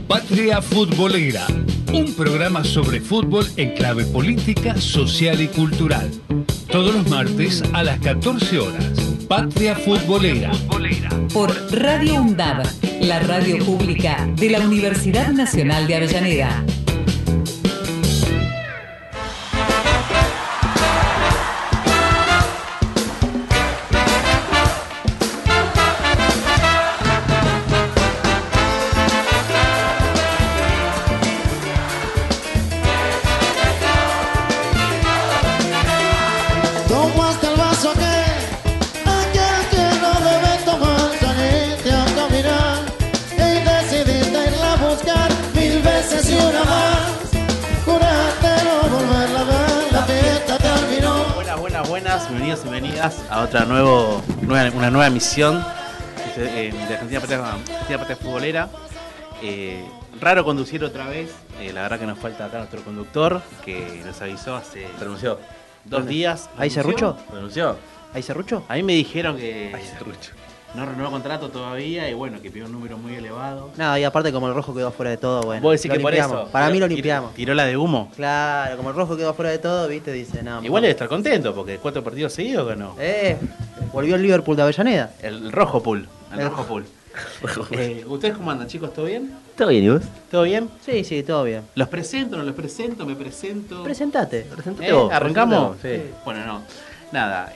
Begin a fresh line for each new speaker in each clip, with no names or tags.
Patria Futbolera, un programa sobre fútbol en clave política, social y cultural. Todos los martes a las 14 horas. Patria Futbolera.
Por Radio UNDAB, la radio pública de la Universidad Nacional de Avellaneda.
Bienvenidos y bienvenidas a una nueva emisión de Argentina Patria Futbolera. Raro conducir otra vez, la verdad que nos falta acá nuestro conductor que nos avisó hace...
Renunció.
2 días.
¿Ahí Serrucho?
¿Renunció?
¿Ahí Serrucho?
A mí me dijeron que
Ahí Serrucho.
no renovó contrato todavía y bueno, que pidió un número muy elevado.
Nada, y aparte como el rojo quedó fuera de todo, bueno.
¿Vos decís
lo
que por
limpiamos.
eso?
Para mí lo limpiamos.
Tiró la de humo.
Claro, como el rojo quedó fuera de todo, viste, dice, no.
Igual debe estar contento porque 4 partidos seguidos ganó.
Volvió el Liverpool de Avellaneda.
El rojo pool. El rojo pool. ¿Ustedes cómo andan, chicos? ¿Todo bien?
¿Todo bien, y vos?
¿Todo bien?
Sí, todo bien.
¿Los presento? ¿No los presento? ¿Me presento?
Presentate.
Presentate vos.
¿Arrancamos?
Sí.
Bueno, no. Nada.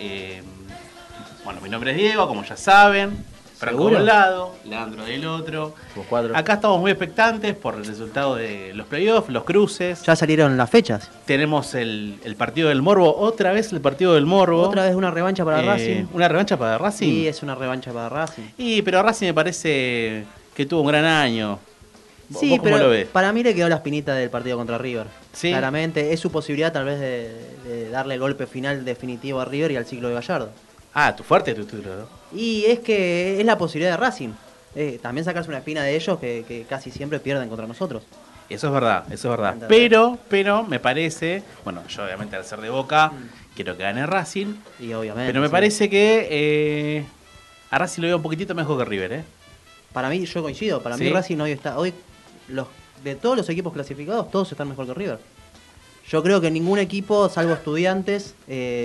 Bueno, mi nombre es Diego, como ya saben. Franco de un lado, Leandro del otro.
Somos 4.
Acá estamos muy expectantes por el resultado de los playoffs, los cruces.
Ya salieron las fechas.
Tenemos el partido del Morbo, otra vez el partido del Morbo.
Otra vez una revancha para Racing.
¿Una revancha para Racing?
Sí, es una revancha para Racing.
Pero Racing me parece que tuvo un gran año.
Sí,
¿Vos cómo
pero
lo ves?
para mí le quedó la espinita del partido contra River.
¿Sí?
Claramente, es su posibilidad tal vez de darle el golpe final definitivo a River y al ciclo de Gallardo.
Tu fuerte tu título, ¿no?
Y es que es la posibilidad de Racing. También sacarse una espina de ellos que casi siempre pierden contra nosotros.
Eso es verdad.
¿Entendés?
Pero me parece, bueno, yo obviamente al ser de Boca quiero que gane Racing,
Y obviamente.
pero me
sí.
parece que a Racing lo veo un poquitito mejor que River,
Para mí, yo coincido. Para
¿Sí?
mí Racing hoy está. Hoy, de todos los equipos clasificados, todos están mejor que River. Yo creo que ningún equipo, salvo Estudiantes,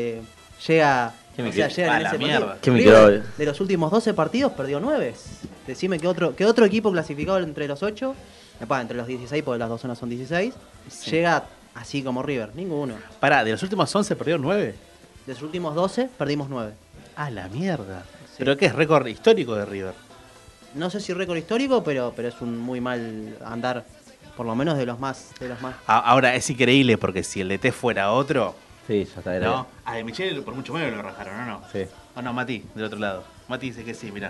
llega.
¿Qué me
Llegan
a
en
la
ese
mierda.
partido.
¿Qué me
River,
quedó?
de los últimos 12 partidos, perdió 9. Decime que otro equipo clasificado entre los 8, entre los 16, porque las dos zonas son 16,
Sí.
llega así como River. Ninguno.
Pará, de los últimos 11 perdió 9.
De los últimos 12, perdimos 9.
Ah, la mierda.
Sí.
¿Pero qué es récord histórico de River?
No sé si récord histórico, pero es un muy mal andar, por lo menos de los más.
Ahora, es increíble porque si el DT fuera otro,
Sí, ya está.
¿no? A de Michele por mucho menos lo rajaron, ¿o no?
Sí.
O no, Mati, del otro lado. Mati dice que sí, mirá.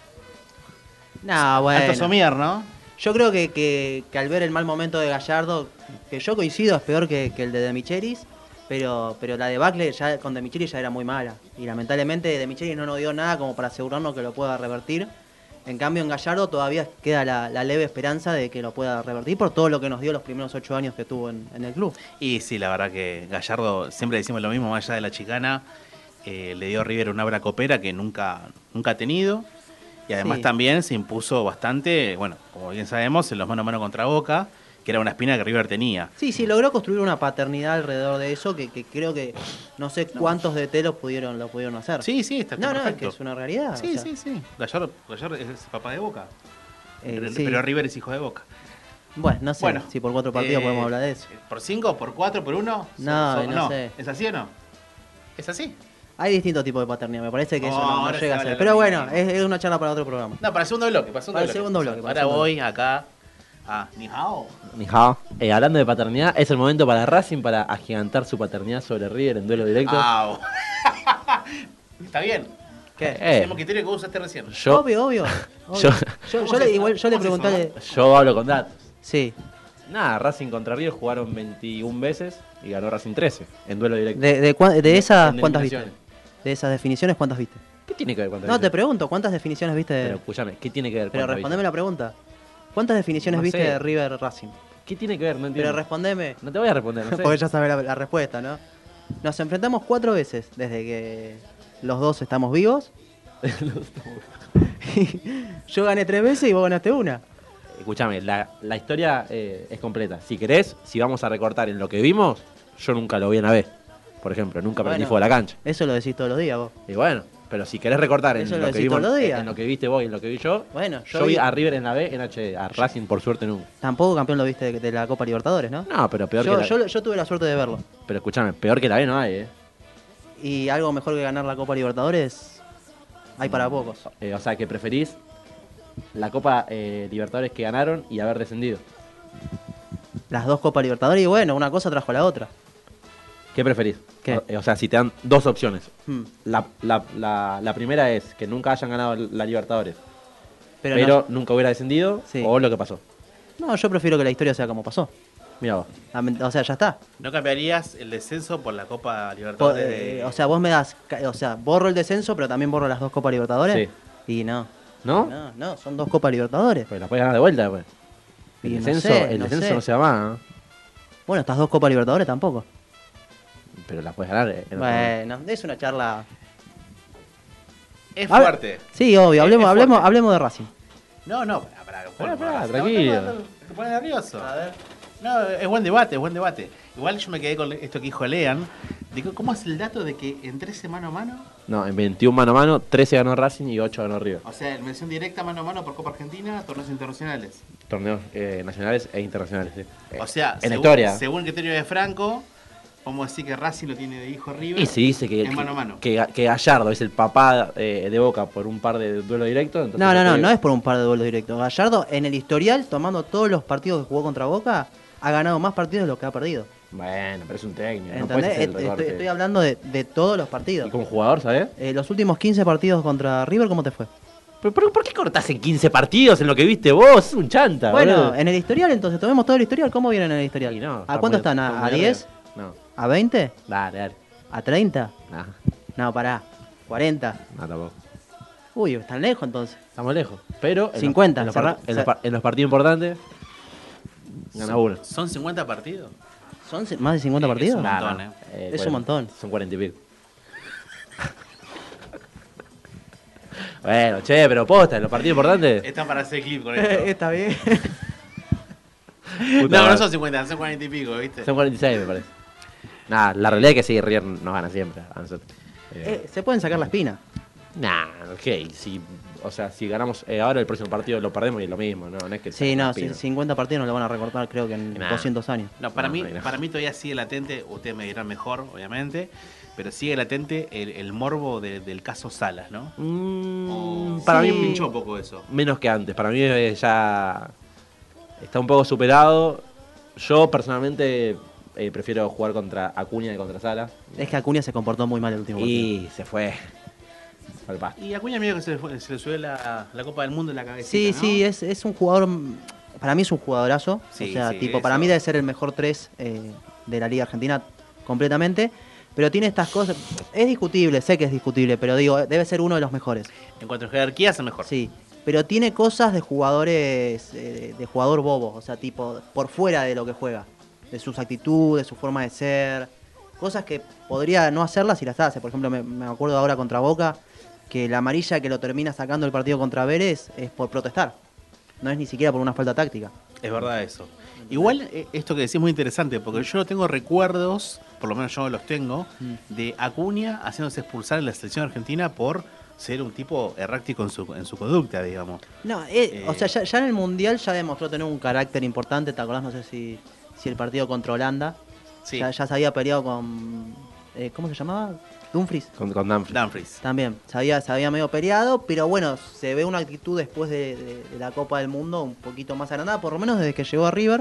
No, bueno.
Alto Somier, ¿no?
Yo creo que al ver el mal momento de Gallardo, que yo coincido, es peor que el de Michelis, pero la debacle ya con De Michelis ya era muy mala. Y lamentablemente De Michelis no nos dio nada como para asegurarnos que lo pueda revertir. En cambio en Gallardo todavía queda la leve esperanza de que lo pueda revertir por todo lo que nos dio los primeros 8 años que tuvo en el club.
Y sí, la verdad que Gallardo, siempre decimos lo mismo, más allá de la chicana, le dio a River una obra copera que nunca ha tenido. Y además
Sí.
también se impuso bastante, bueno, como bien sabemos, en los mano a mano contra Boca, que era una espina que River tenía.
Sí, logró construir una paternidad alrededor de eso que creo que no sé cuántos DT lo pudieron hacer.
Sí, está
No, es
perfecto.
que es una realidad.
Sí,
o sea,
sí. Gallardo es papá de Boca.
sí.
Pero River es hijo de Boca.
Bueno, no sé
Bueno,
si por 4 partidos podemos hablar de eso.
¿Por 5? ¿Por 4? ¿Por 1?
No sé.
¿Es así o no? ¿Es así?
Hay distintos tipos de paternidad, me parece que eso no
ahora
llega a
se
ser.
habla
Pero
lo
bueno,
mismo.
es una charla para otro programa.
No, para el segundo bloque.
Para el segundo bloque.
Ahora voy acá a Ni Hao.
Ni hao. Hablando de paternidad, es el momento para Racing para agigantar su paternidad sobre River en duelo directo.
Está bien.
¿Qué?
Es el mismo criterio que vos usaste recién.
Yo,
Obvio.
Yo-
Yo le
¿Cómo se
pregunté.
yo hablo con datos.
Sí.
Nada, Racing contra River jugaron 21 veces y ganó Racing 13 en duelo directo.
De esas,
En
¿cuántas viste?
eliminaciones.
De esas definiciones, ¿cuántas viste?
¿Qué tiene que ver con
No, te pregunto, ¿cuántas definiciones viste?
Pero escúchame, ¿qué tiene que ver
Pero
con
respondeme la pregunta. ¿Cuántas definiciones
No
viste
sé.
de River Racing?
¿Qué tiene que ver? No entiendo.
Pero respondeme.
No te voy a responder, no sé.
Porque ya sabes la respuesta, ¿no? Nos enfrentamos 4 veces desde que los dos estamos vivos. Yo gané 3 veces y vos ganaste una.
escúchame, la historia es completa. Si querés, si vamos a recortar en lo que vimos, yo nunca lo vi en la B. Por ejemplo, nunca aprendí
Bueno,
fútbol a la cancha.
Eso lo decís todos los días vos.
Y bueno, pero si querés recortar en
Eso lo
lo que
decís
vimos,
todos los días.
en lo que viste vos y en lo que vi yo,
Bueno,
yo vi a River en la B, en HD, a Racing por suerte nunca.
Tampoco campeón lo viste de la Copa Libertadores, ¿no?
No, pero peor
Yo,
que la
yo tuve la suerte de verlo.
Pero escúchame, peor que la B no hay,
Y algo mejor que ganar la Copa Libertadores hay para pocos.
O sea, que preferís la Copa Libertadores que ganaron y haber descendido.
Las dos Copas Libertadores y bueno, una cosa trajo a la otra.
¿Qué preferís?
¿Qué?
O sea, si te dan dos opciones.
Hmm.
La primera es que nunca hayan ganado la Libertadores,
Pero,
pero nunca hubiera descendido,
Sí.
o lo que pasó.
no, yo prefiero que la historia sea como pasó.
Mira vos.
O sea, ya está.
¿No cambiarías el descenso por la Copa Libertadores?
O sea, vos me das, o sea, borro el descenso, pero también borro las dos Copas Libertadores. Y no.
¿No?
No, son dos Copas Libertadores.
Pues la puedes ganar de vuelta después. El
Y no
descenso,
sé,
el
no
descenso
sé.
no se va más, ¿eh?
Bueno, estas dos Copas Libertadores tampoco.
Pero la puedes ganar.
Bueno, es una charla.
Es
A ver,
fuerte.
Sí, obvio,
Es fuerte.
hablemos de Racing.
No,
Pará, tranquilo.
Te pones nervioso. No, es buen debate, es buen debate. Igual yo me quedé con esto que dijo Lean. De ¿cómo es el dato de que en 13 mano a mano?
No, en 21 mano a mano, 13 ganó Racing y 8 ganó River.
O sea, en mención directa mano a mano por Copa Argentina, torneos internacionales.
Torneos nacionales e internacionales, sí.
O sea,
en la historia.
según el criterio de Franco, vamos a decir que Racing lo tiene de hijo River.
Y se dice
en mano a mano.
que Gallardo es el papá de Boca por un par de duelos directos. Entonces
No es por un par de duelos directos. Gallardo, en el historial, tomando todos los partidos que jugó contra Boca, ha ganado más partidos de los que ha perdido.
Bueno, pero es un técnico. No
¿Entendés?
puedes hacer el recorte.
Estoy hablando de todos los partidos.
Y como jugador, ¿sabes?
Los últimos 15 partidos contra River, ¿cómo te fue?
¿Pero por qué cortás en 15 partidos en lo que viste vos? Es un chanta,
Bueno,
boludo.
en el historial, entonces, tomemos todo el historial. ¿Cómo vienen en el historial?
Y no,
¿A
está
cuánto
muy-
están?
está
¿A
muy
10?
arriba. No,
¿A 20?
dale.
¿A 30?
Nah,
No, pará. 40.
no, tampoco.
Uy, están lejos entonces.
Estamos lejos. Pero en
50,
los,
cerrá-
en los partidos importantes, gana uno.
¿Son 50 partidos?
¿Son más de 50 partidos?
un
Nah,
montón,
no.
Es un montón.
Son 40 y pico. Bueno, che, pero posta, en los partidos importantes.
Están para hacer clip con esto.
Está bien.
Puta
No,
madre.
no son 50, son 40 y pico, ¿viste?
Son 46, me parece. Nada, la realidad es que sí, River nos gana siempre a nosotros.
Se pueden sacar la espina.
Nah, ok. O sea, si ganamos ahora, el próximo partido lo perdemos y es lo mismo. No es que
Sí, no,
pino.
50 partidos no lo van a recortar creo que en
Nah.
200 años.
No, para
No,
mí,
no hay nada.
para mí todavía sigue latente, ustedes me dirán mejor, obviamente, pero sigue latente el morbo del caso Salas, ¿no?
Para
Sí.
mí
pinchó un poco eso.
menos que antes. Para mí ya está un poco superado. Yo personalmente prefiero jugar contra Acuña que contra Sala.
Es que Acuña se comportó muy mal el último partido.
Y se fue. Al pasto.
Y Acuña medio que se le subió la Copa del Mundo en la cabeza.
Sí,
¿no?
sí, es un jugador. Para mí es un jugadorazo.
Sí,
o sea,
sí,
tipo,
eso.
para mí debe ser el mejor 3 de la Liga Argentina completamente. Pero tiene estas cosas. Es discutible, sé que es discutible, pero digo, debe ser uno de los mejores.
En cuanto a jerarquía es el mejor.
Sí. Pero tiene cosas de jugadores. De jugador bobo. O sea, tipo, por fuera de lo que juega. De sus actitudes, su forma de ser. Cosas que podría no hacerlas y las hace. Por ejemplo, me acuerdo ahora contra Boca. Que la amarilla que lo termina sacando el partido contra Vélez es por protestar. No es ni siquiera por una falta táctica.
Es verdad eso. Igual esto que decís es muy interesante, porque yo no tengo recuerdos, por lo menos yo los tengo, de Acuña haciéndose expulsar en la selección argentina por ser un tipo errático en su conducta, digamos.
No, o sea, ya en el Mundial ya demostró tener un carácter importante. ¿Te acordás? No sé si el partido contra Holanda.
Sí,
Ya se había peleado con... ¿cómo se llamaba? Dumfries.
Con Dumfries.
Dumfries.
También, se había medio peleado, pero bueno, se ve una actitud después de la Copa del Mundo un poquito más agrandada, por lo menos desde que llegó a River,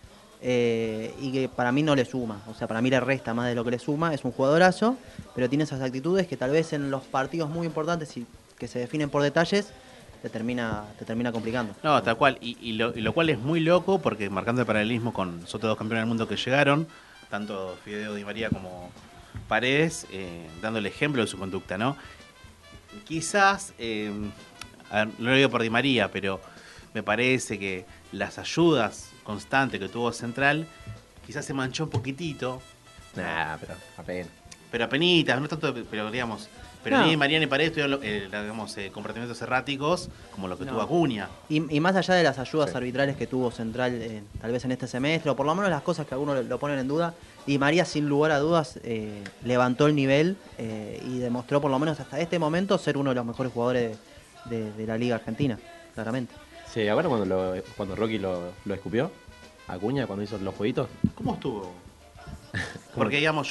y que para mí no le suma, o sea, para mí le resta más de lo que le suma, es un jugadorazo, pero tiene esas actitudes que tal vez en los partidos muy importantes y que se definen por detalles, te termina complicando.
No, tal cual. Y lo cual es muy loco, porque marcando el paralelismo con los otros dos campeones del mundo que llegaron, tanto Fideo Di María como Paredes, dando el ejemplo de su conducta, ¿no? Quizás, a ver, no lo digo por Di María, pero me parece que las ayudas constantes que tuvo Central, quizás se manchó un poquitito,
Nah, pero apenas.
pero apenitas, no tanto, pero digamos, Pero
No.
ni María ni Paredes tuvieron digamos, comportamientos erráticos como lo que
No.
tuvo Acuña.
Y más allá de las ayudas
Sí.
arbitrales que tuvo Central, tal vez en este semestre, o por lo menos las cosas que algunos lo ponen en duda, Di María sin lugar a dudas levantó el nivel y demostró por lo menos hasta este momento ser uno de los mejores jugadores de la Liga Argentina, claramente.
Sí, ahora cuando Rocky lo escupió, Acuña, cuando hizo los jueguitos.
¿Cómo estuvo? Porque, digamos,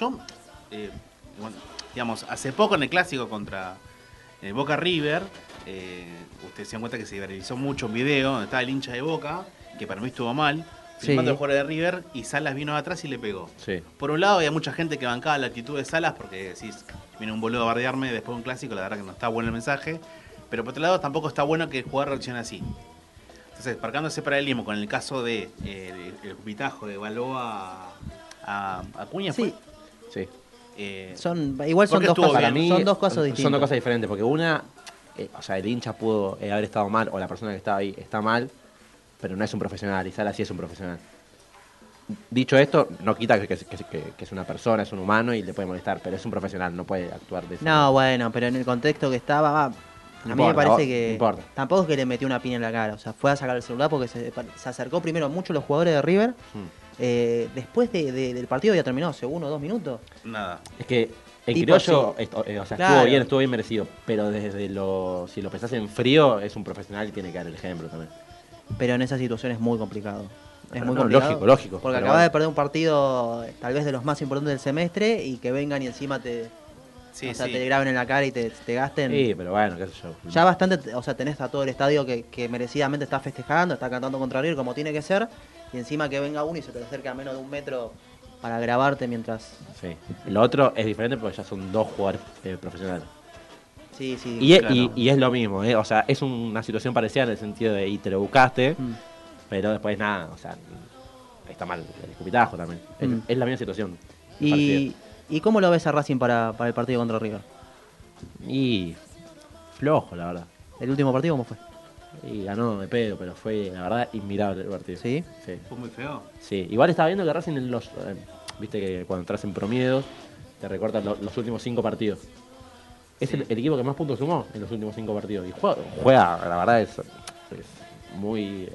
bueno, digamos, hace poco en el clásico contra Boca River, ustedes se dan cuenta que se viralizó mucho un video donde estaba el hincha de Boca, que para mí estuvo mal,
Sí.
filmando el jugador de River, y Salas vino atrás y le pegó.
Sí.
Por un lado, había mucha gente que bancaba la actitud de Salas, porque decís, viene un boludo a bardearme después de un clásico, la verdad que no está bueno el mensaje. Pero por otro lado, tampoco está bueno que el jugador reaccione así. Entonces, marcando ese paralelismo con el caso de el pitajo de Balboa a Acuña,
Sí,
Sí.
igual son
Porque
dos,
estuvo
casos,
bien.
son dos casos distintos.
Son dos cosas diferentes, porque una, o sea, el hincha pudo haber estado mal, o la persona que estaba ahí está mal, pero no es un profesional, y Sala sí es un profesional. Dicho esto, no quita que es una persona, es un humano y le puede molestar, pero es un profesional, no puede actuar de esa
No, bueno, pero en el contexto que estaba, a mí me
importa,
parece
no
que
importa.
tampoco es que le metió una piña en la cara, o sea, fue a sacar el celular porque se acercó primero mucho los jugadores de River, después del partido ya terminó, hace 1 o 2 minutos.
nada.
Es que el
Tipo
criollo
así.
o sea,
Claro.
estuvo bien merecido, pero si lo pensás en frío, es un profesional y tiene que dar el ejemplo también.
Pero en esa situación es muy complicado. Es
Pero
muy
no,
complicado.
lógico,
Porque
pero
acabas
bueno.
de perder un partido tal vez de los más importantes del semestre y que vengan y encima
Sí,
o sea,
sí.
te graben en la cara y te gasten.
Sí, pero bueno, qué sé yo.
Ya bastante, o sea, tenés a todo el estadio que merecidamente está festejando, está cantando contra River como tiene que ser, y encima que venga uno y se te acerca a menos de 1 metro para grabarte mientras...
Sí. Lo otro es diferente porque ya son 2 jugadores profesionales.
Sí, sí.
Y,
claro.
y es lo mismo, o sea, es una situación parecida en el sentido de, y te lo buscaste,
Mm.
pero después nada, o sea, está mal el escupitajo también.
Mm.
Es la misma situación.
¿Y cómo lo ves a Racing para el partido contra River?
Y flojo, la verdad.
¿El último partido cómo fue?
Y ganó de pedo, pero fue, la verdad, inmirable el partido.
¿Sí?
Sí.
Fue muy feo.
Sí, igual estaba viendo que Racing viste que cuando entras en promedios te recortan los últimos 5 partidos. Es
Sí.
el equipo que más puntos sumó en los últimos 5 partidos. Y juega, la verdad es muy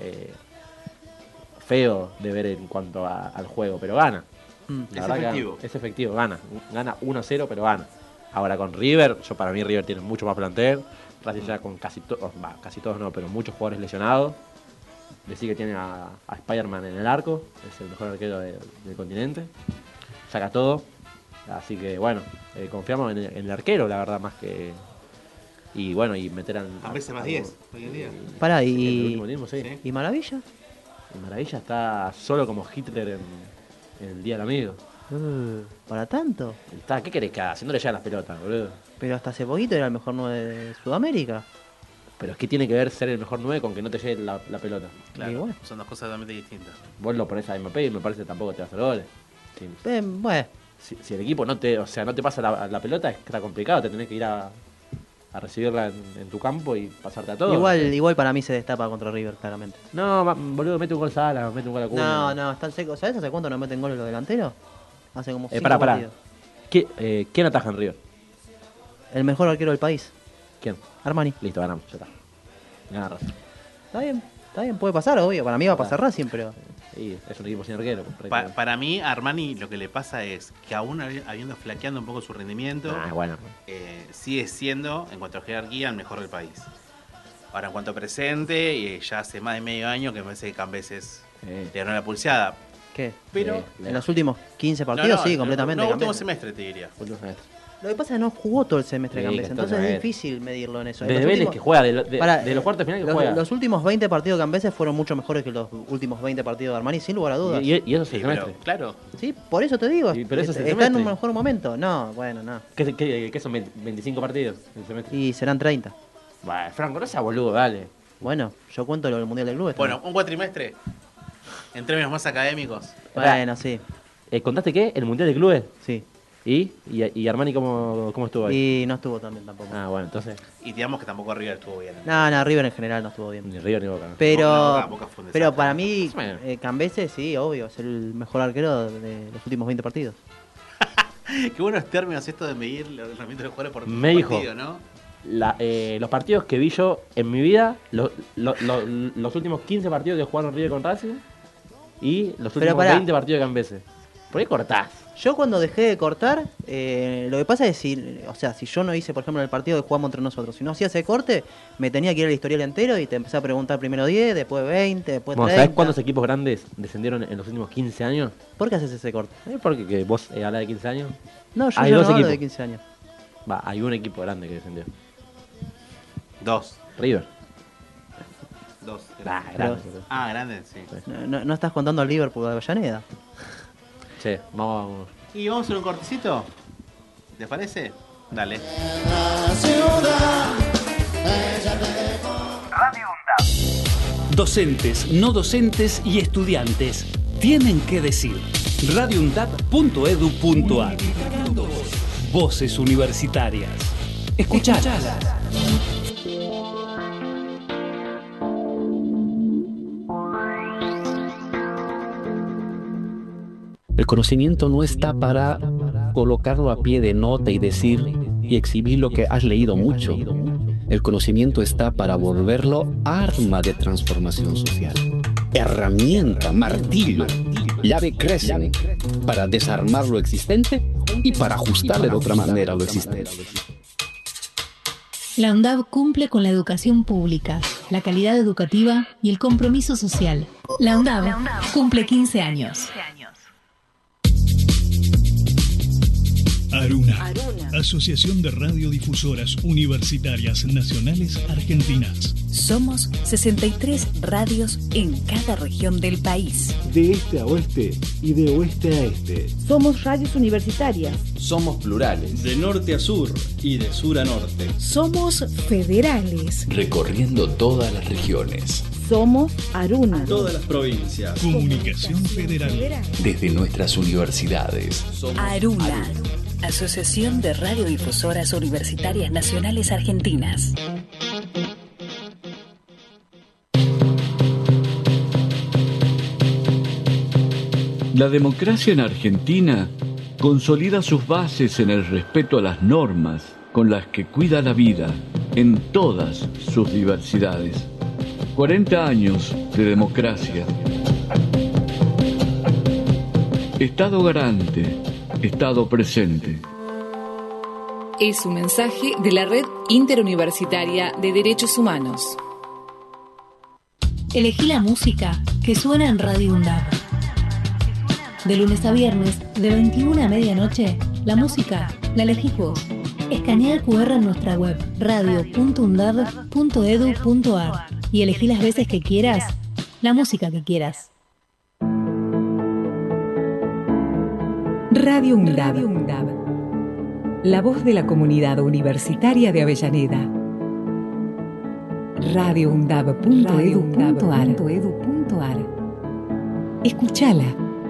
feo de ver en cuanto al juego, pero gana.
Mm.
La
Es
verdad que
efectivo.
gana. Es efectivo, gana. Gana 1-0, pero gana. Ahora con River, para mí River tiene mucho más plantel. Racing ya con casi todos no, pero muchos jugadores lesionados. Decir que tiene a Spider-Man en el arco, es el mejor arquero del continente. Saca todo. Así que bueno, confiamos en el arquero, la verdad, más que. Y bueno, y meter
A veces más 10, hoy en día.
Pará,
En el
y,
último tiempo, sí.
Sí.
¿y Maravilla?
Y Maravilla está solo como Hitler en el Día del Amigo.
¿Para tanto?
¿Qué querés que haga? Haciéndole ya las pelotas, boludo.
Pero hasta hace poquito era el mejor 9 de Sudamérica.
Pero es que tiene que ver ser el mejor 9 con que no te llegue la pelota.
Claro,
Igual.
son dos cosas totalmente distintas.
Vos lo pones a Mbappé y me parece que tampoco te va a hacer goles.
Bueno,
Si el equipo no te pasa la pelota, está complicado, te tenés que ir a recibirla en tu campo y pasarte a todo.
igual para mí se destapa contra River, claramente.
No, boludo, mete un gol Sala, mete un gol Acuña.
No, están secos. ¿Sabes hace cuánto no meten goles los delanteros? Hace como 5
pará.
partidos.
¿Quién ataja en River?
El mejor arquero del país,
¿Quién?
Armani.
Listo, ganamos, ya está. Gana Racing.
Está bien, puede pasar, obvio. Para mí va a pasar Racing, pero...
Y es un equipo sin arquero.
Para mí, a Armani lo que le pasa es que aún habiendo flaqueando un poco su rendimiento,
Bueno.
sigue siendo, en cuanto a jerarquía, el mejor del país. Ahora, en cuanto a presente, ya hace más de medio año que me parece que Cambeses le ganó la pulseada.
¿Qué?
Pero...
En los últimos 15 partidos, sí, completamente.
No, último
Cambeses.
semestre te diría.
Último semestre.
Lo que pasa es que no jugó todo el semestre
Sí,
Cambeses,
que
entonces es
entonces,
difícil medirlo en eso. En
Desde
los
Vélez
últimos-
que juega,
Pará,
de los cuartos de final que
los,
juega.
los últimos 20 partidos de Cambeses fueron mucho mejores que los últimos 20 partidos de Armani, sin lugar a dudas.
Y eso es el
Sí, pero,
semestre.
claro,
Sí, por eso te digo.
Sí, pero eso es el
está en un
semestre.
mejor momento. No, bueno, no.
¿Qué son 25 partidos el semestre?
Y serán 30.
Bueno, Franco, no sea boludo, dale.
Bueno, yo cuento lo del Mundial de Clubes.
bueno, un cuatrimestre, en términos más académicos.
Bueno, sí,
¿Contaste qué? ¿El Mundial de Clubes?
sí.
¿Y Armani cómo estuvo ahí?
Y no estuvo tan bien tampoco.
Ah, bueno, entonces.
Y digamos que tampoco River estuvo bien.
No, River en general no estuvo bien.
Ni River ni Boca. ¿no?
Pero,
Boca fue un
pero
desastre.
para mí,
Más o menos.
Cambeses sí, obvio, es el mejor arquero de los últimos 20 partidos.
Qué buenos términos esto de medir el rendimiento de los jugadores por
Me dijo.
partido, ¿no?
Los partidos que vi yo en mi vida, los últimos 15 partidos que jugaron River con Racing y los últimos
pará.
20 partidos que han veces. ¿Por qué cortás?
Yo cuando dejé de cortar, lo que pasa es si yo no hice, por ejemplo, en el partido que jugamos entre nosotros, si no hacía ese corte, me tenía que ir al historial entero y te empecé a preguntar primero 10, después 20, después 30.
¿Sabés cuántos equipos grandes descendieron en los últimos 15 años?
¿Por qué haces ese corte?
Porque que vos hablas de 15 años.
No, yo
Hay
ya no
dos
hablo
equipos.
de 15 años.
Hay un equipo grande que descendió.
2.
River.
2.
Grande.
Grande, sí.
No estás contando al Liverpool de Avellaneda.
Che, vamos.
¿Y vamos a hacer un cortecito? ¿Les parece? Dale.
Docentes, no docentes y estudiantes tienen que decir. radioundab.edu.ar. Voces universitarias. Escuchalas.
El conocimiento no está para colocarlo a pie de nota y decir y exhibir lo que has leído mucho. El conocimiento está para volverlo arma de transformación social. Herramienta, martillo, llave Kressing para desarmar lo existente y para ajustarle de otra manera lo existente.
La UNDAB cumple con la educación pública, la calidad educativa y el compromiso social. La UNDAB cumple 15 años.
Aruna, Asociación de Radiodifusoras Universitarias Nacionales Argentinas.
Somos 63 radios en cada región del país.
De este a oeste y de oeste a este.
Somos radios universitarias.
Somos plurales.
De norte a sur y de sur a norte.
Somos federales.
Recorriendo todas las regiones.
Somos Aruna.
Todas las provincias.
Comunicación Federal.
Desde nuestras universidades.
Aruna. Asociación de Radiodifusoras Universitarias Nacionales Argentinas.
La democracia en Argentina consolida sus bases en el respeto a las normas con las que cuida la vida en todas sus diversidades. 40 años de democracia. Estado garante, Estado presente.
Es un mensaje de la Red Interuniversitaria de Derechos Humanos.
Elegí la música que suena en Radio UNDAB. De lunes a viernes, de 21 a medianoche, la música la elegís vos. Escanea el QR en nuestra web radio.undab.edu.ar y elegí las veces que quieras, la música que quieras.
Radio UNDAB. La voz de la comunidad universitaria de Avellaneda. radioundab.edu.ar. Escuchala.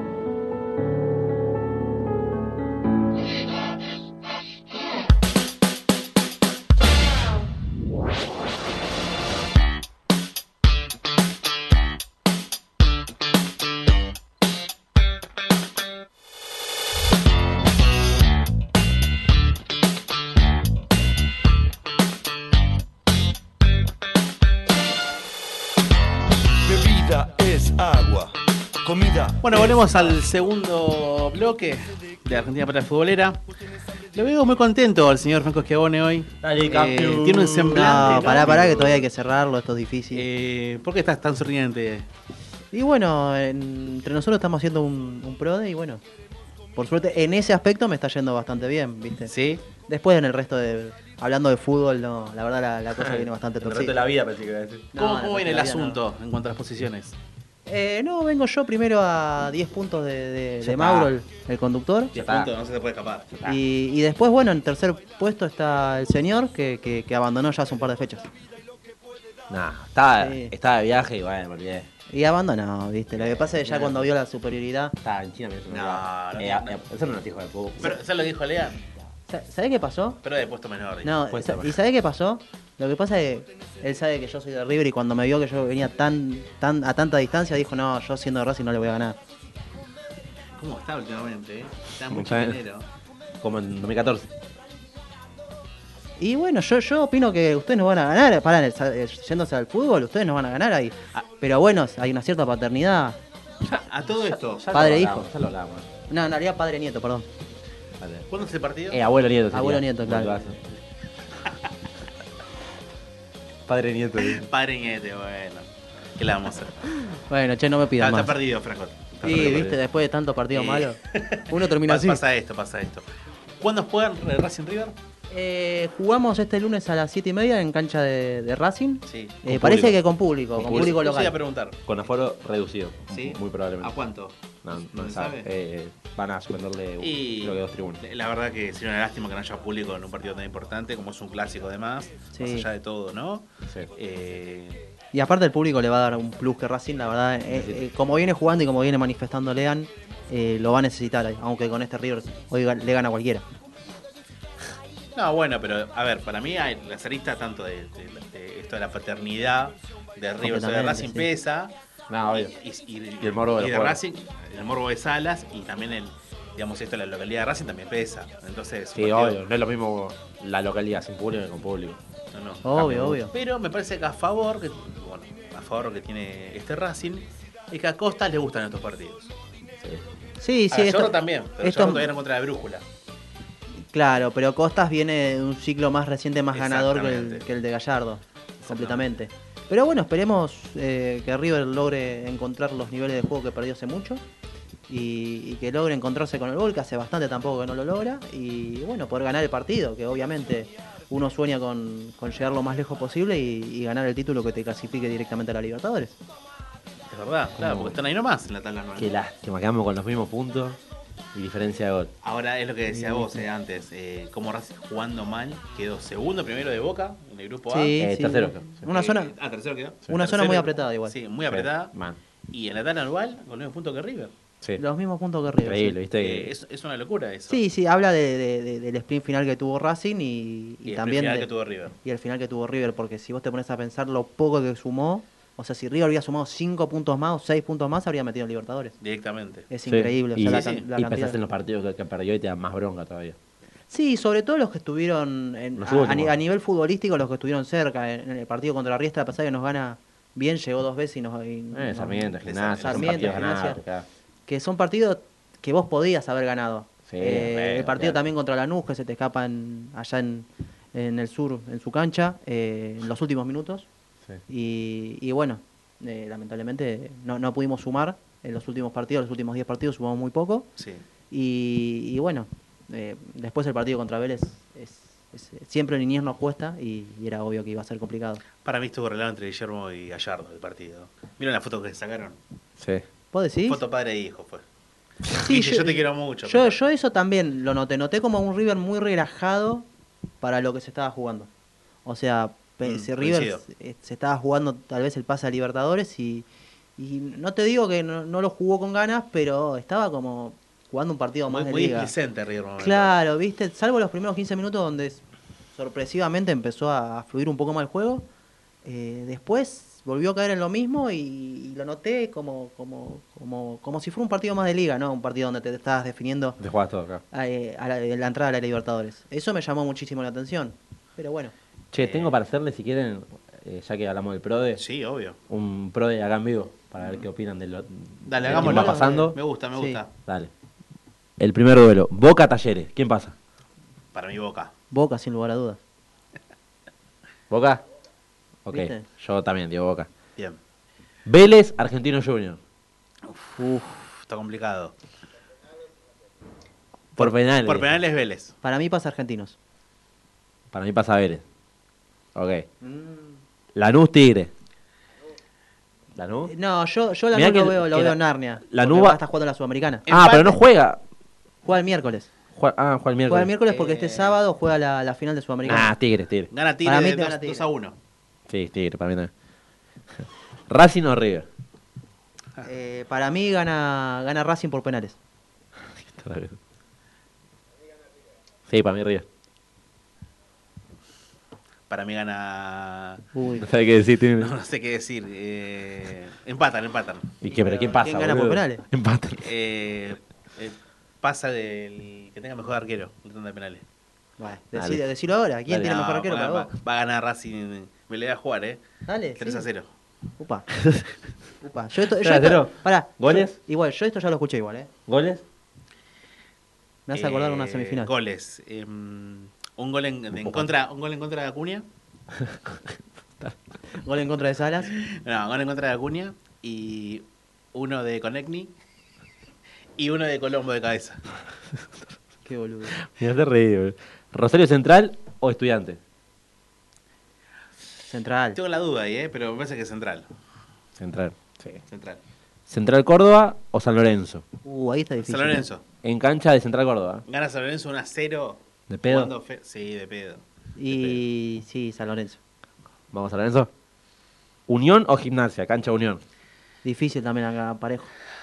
Bueno, volvemos al segundo bloque de Argentina Patria Futbolera. Lo veo muy contento al señor Franco Schiavone hoy.
Dale, campeón.
Tiene un semblante.
No, pará, que todavía hay que cerrarlo, esto es difícil.
¿Por qué estás tan sonriente?
Y bueno, entre nosotros estamos haciendo un PRODE y bueno, por suerte en ese aspecto me está yendo bastante bien, ¿viste?
Sí.
Después en el resto hablando de fútbol, no, la verdad la cosa viene bastante torcida.
El resto de la vida pensé que iba a decir.
¿Cómo viene el asunto en cuanto a las posiciones?
No, vengo yo primero a 10 puntos de Mauro, el conductor.
10 puntos, no se te puede escapar.
Y después, bueno, en tercer puesto está el señor que abandonó ya hace un par de fechas.
Nah, estaba de viaje y bueno, me olvidé.
Y abandonó, viste. Lo que pasa es que ya cuando vio la superioridad.
Estaba en China, eso no es hijo de puta.
Pero eso lo dijo Lea.
¿Sabés qué pasó?
Pero de puesto menor.
No, ¿y sabés qué pasó? Lo que pasa es que él sabe que yo soy de River y cuando me vio que yo venía a tanta distancia dijo, no, yo siendo de Racing no le voy a ganar.
¿Cómo está últimamente? Está muy chiquinero.
como en 2014.
Y bueno, yo opino que ustedes nos van a ganar, yéndose al fútbol, ustedes nos van a ganar ahí. Pero bueno, hay una cierta paternidad.
A todo esto.
Padre-hijo.
Ya lo hablamos.
No, en realidad padre-nieto, perdón.
¿Cuándo es el partido?
Abuelo-nieto.
Abuelo-nieto, claro.
Padre-nieto.
Padre-nieto, bueno. ¿Qué le vamos a hacer?
Bueno, che, no me pidas más.
Está perdido, Franco.
Sí, viste, después de tantos partidos malos, uno termina así.
Pasa esto. ¿Cuándo juegan Racing River?
Jugamos este lunes a las 7:30 en cancha de Racing.
Sí.
Parece que con público local.
Voy a preguntar.
Con aforo reducido.
¿Sí?
Muy probablemente.
¿A cuánto?
No se sabe. Van a suspenderle creo que 2 tribunas.
La verdad que sería una lástima que no haya público en un partido tan importante como es un clásico además.
Sí.
Más allá de todo, ¿no?
Sí.
Y aparte el público le va a dar un plus que Racing, la verdad, como viene jugando y como viene manifestando Lean, lo va a necesitar, aunque con este River hoy le gana cualquiera.
No, bueno, pero a ver, para mí las aristas tanto de esto de la paternidad de River sobre Racing pesa.
No, obvio.
Y
el morbo
de Racing, el morbo de Salas y también digamos esto de la localidad de Racing también pesa. Entonces,
sí, obvio, no es lo mismo la localidad sin público que con público.
No.
Obvio.
Pero me parece que a favor que tiene este Racing es que a Costas le gustan estos partidos.
Sí.
A Yorro también, pero Yorro todavía no encuentra la brújula.
Claro, pero Costas viene de un ciclo más reciente, más ganador que el de Gallardo, completamente. Pero bueno, esperemos que River logre encontrar los niveles de juego que perdió hace mucho y que logre encontrarse con el gol, que hace bastante tampoco que no lo logra, y bueno, poder ganar el partido, que obviamente uno sueña con llegar lo más lejos posible y ganar el título que te clasifique directamente a la Libertadores.
Es verdad, claro, porque están ahí nomás en la tabla nueva.
Qué lástima, quedamos con los mismos puntos y diferencia de gol.
Ahora es lo que decía vos antes, como Racing jugando mal, quedó segundo primero de Boca en el grupo A.
Tercero.
Una zona,
tercero quedó.
Una zona muy apretada igual.
Sí, muy apretada. Y en la tabla anual con los mismos puntos que River.
Sí.
Los mismos puntos que River.
Increíble, ¿viste?
Es una locura eso.
Sí, habla del sprint final que tuvo Racing y también
el final que tuvo River.
Y el final que tuvo River, porque si vos te pones a pensar lo poco que sumó, o sea, si River había sumado 5 puntos más o 6 puntos más, habría metido en Libertadores.
Directamente.
Es increíble.
Y,
o sea, la
y pensás en los partidos que perdió y te da más bronca todavía.
Sí, sobre todo los que estuvieron a nivel futbolístico, los que estuvieron cerca. En el partido contra Riestra, a pesar que nos gana bien, llegó 2 veces y nos...
Sarmiento, Gimnasia,
que son partidos que vos podías haber ganado.
Sí,
el partido también contra Lanús, que se te escapa allá en el sur, en su cancha, en los últimos minutos. Sí. Y bueno, lamentablemente no pudimos sumar en los últimos partidos, los últimos 10 partidos sumamos muy poco.
Sí.
Y bueno, después el partido contra Vélez siempre en Liniers nos cuesta y era obvio que iba a ser complicado.
Para mí estuvo relado entre Guillermo y Gallardo el partido. ¿Vieron la foto que sacaron?
Sí.
¿Vos decís?
Foto padre e hijo fue.
Sí,
yo te quiero mucho.
Yo eso también lo noté como un River muy relajado para lo que se estaba jugando. O sea, ese River se estaba jugando tal vez el pase a Libertadores y no te digo que no lo jugó con ganas, pero estaba como jugando un partido más de liga.
Muy displicente River.
Claro, viste, salvo los primeros 15 minutos donde sorpresivamente empezó a fluir un poco más el juego. Después volvió a caer en lo mismo y lo noté como si fuera un partido más de liga, ¿no? Un partido donde te estabas definiendo
te jugás todo acá.
a la entrada a la Libertadores. Eso me llamó muchísimo la atención, pero bueno.
Che, tengo para hacerle, si quieren, ya que hablamos del PRODE.
Sí, obvio.
Un PRODE acá en vivo, para ver qué opinan de lo
Dale,
que
hagámoslo.
va pasando.
Me gusta.
Sí.
Dale. El primer duelo, Boca-Talleres. ¿Quién pasa?
Para mí Boca.
Boca, sin lugar a dudas.
¿Boca? Ok,
¿Viste?
yo también digo Boca.
Bien.
Vélez, Argentino Junior.
Uf, está complicado.
Por penales.
Por penales Vélez.
Para mí pasa Argentinos.
Para mí pasa Vélez. Ok. Lanús, Tigre. ¿Lanús?
No, yo Lanús lo veo en Narnia.
Lanús
está jugando la Sudamericana.
Pero no juega.
Juega el miércoles.
Juega el miércoles.
Juega el miércoles porque este sábado juega la final de Sudamericana.
Tigre.
Gana
Para mí
Tigre
gana Tigre.
2-1.
Sí, Tigre, para mí también. Racing o River.
Para mí gana Racing por penales.
Sí, para mí River.
Para mí gana...
Uy.
No sabe qué decir.
No sé qué decir. Empatan.
¿Y qué? ¿Pero quién pasa?
¿Quién gana por penales?
Empatan.
pasa del que tenga mejor arquero en tanda de penales.
Bueno, decilo ahora. ¿Quién tiene mejor arquero para vos?
Va a ganar Racing. Me le voy a jugar,
Dale.
3-0.
Upa. Yo esto,
3-0.
pará.
¿Goles?
Igual, yo esto ya lo escuché igual,
¿Goles?
Me hace acordar una semifinal.
Goles. Un gol en contra de Acuña.
Gol en contra de Salas.
No, gol en contra de Acuña. Y uno de Conecni. Y uno de Colombo de cabeza.
Qué boludo.
Me hace reír, boludo. ¿Rosario Central o Estudiante?
Central.
Tengo la duda ahí, pero me parece que es Central.
Central, sí.
Central.
¿Central Córdoba o San Lorenzo?
Ahí está difícil.
San Lorenzo.
En cancha de Central Córdoba.
Gana San Lorenzo 1-0.
¿De pedo?
Sí, de pedo.
Y sí, San Lorenzo.
¿Vamos a San Lorenzo? ¿Unión o Gimnasia? Cancha Unión.
Difícil también acá, parejo.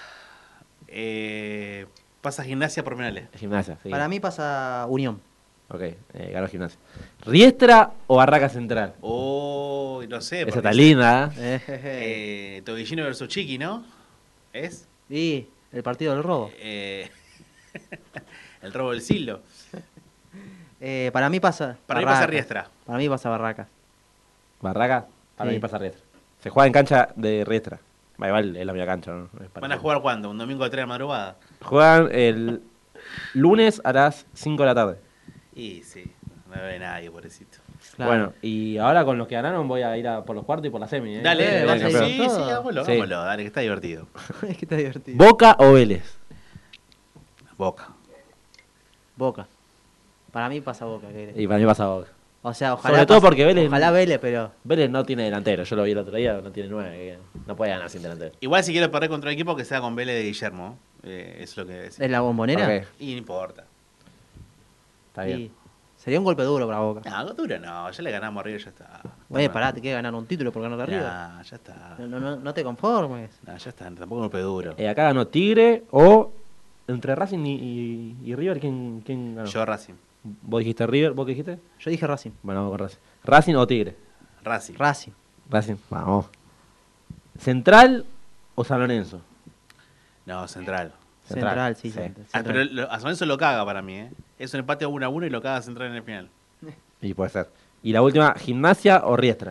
Pasa Gimnasia por penales.
Gimnasia, sí.
Para mí pasa Unión.
Ok, ganó Gimnasia. ¿Riestra o Barraca Central?
No sé.
Esa está linda,
Tobillino versus Chiqui, ¿no? ¿Es?
Y el partido del robo.
El robo del siglo.
Para mí pasa.
Para mí pasa Riestra.
Para mí pasa Barracas.
¿Barraca? Para
Sí.
mí pasa Riestra. Se juega en cancha de Riestra. Igual es la misma cancha, ¿no?
¿Van a jugar cuándo? ¿Un domingo a 3 de madrugada?
Juegan el lunes a las 5 de la tarde.
Y sí, no ve nadie, pobrecito.
Claro.
Bueno, y ahora con los que ganaron voy a ir por los cuartos y por la semi.
Dale,
vas a ir
sí,
con todo.
hagámoslo,
Sí.
hagámoslo, dale, que está divertido.
Es que está divertido.
¿Boca o Vélez?
Boca.
Boca. Para mí pasa Boca. ¿Qué crees?
Y para mí pasa Boca.
O sea, ojalá.
Sobre todo
pase-
porque Vélez.
Ojalá Vélez, pero.
Vélez no tiene delantero. Yo lo vi el otro día, no tiene 9. No puede ganar sin delantero.
Igual si quiero perder contra un equipo que sea con Vélez de Guillermo. Es lo que es.
¿Es la Bombonera?
Ok,
Y no importa.
está bien.
Y sería un golpe duro para Boca.
No, duro no, ya le ganamos a River, ya está.
Pará, te quiere ganar un título por ganar arriba.
Nah, ya está.
No te conformes.
Nah, ya está, tampoco un golpe duro.
Acá ganó Tigre o entre Racing y River. ¿Quién ganó?
Yo Racing.
¿Vos dijiste River? ¿Vos qué dijiste?
Yo dije Racing.
Bueno, vamos con Racing. ¿Racing o Tigre?
Racing.
Racing.
Racing, vamos. ¿Central o San Lorenzo?
No, Central.
Central, sí.
Pero a San Lorenzo lo caga para mí, Es un empate 1-1 y lo caga Central en el final.
Y puede ser. Y la última, ¿Gimnasia o Riestra?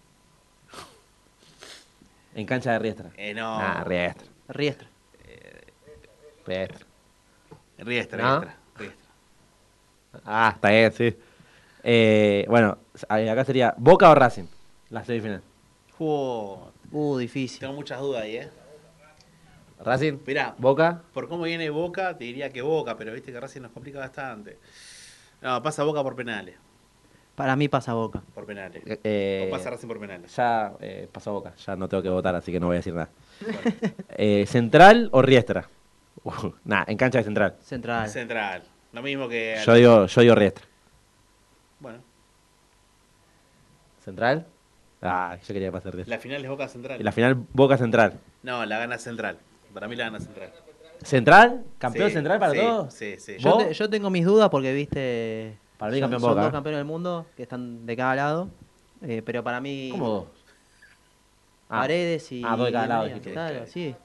En cancha de Riestra.
No.
Riestra.
Riestra.
Riestra.
Riestra,
¿No?
Riestra.
Está bien, sí. Bueno, acá sería ¿Boca o Racing? La semifinal.
Difícil.
Tengo muchas dudas ahí,
¿Racing?
Mirá,
¿Boca?
por cómo viene Boca, te diría que Boca, pero viste que Racing nos complica bastante. No, pasa Boca por penales.
Para mí pasa Boca.
Por penales. O pasa Racing por penales.
Ya pasó Boca, ya no tengo que votar, así que no voy a decir nada. ¿Central o Riestra? En cancha de Central.
Central.
Lo mismo que...
Yo digo Riestra.
Bueno.
¿Central? Yo quería pasar Riestra.
La final es Boca Central.
Y la final Boca Central.
No, la gana Central. Para mí la gana Central.
¿Central? ¿Campeón
Sí,
central para
sí,
todos?
sí, sí.
Yo tengo mis dudas porque, viste...
Para mí campeón
son
Boca.
dos campeones del mundo que están de cada lado. Pero para mí...
¿Cómo dos?
Paredes y...
dos de cada lado,
Díaz,
dijiste.
claro, sí.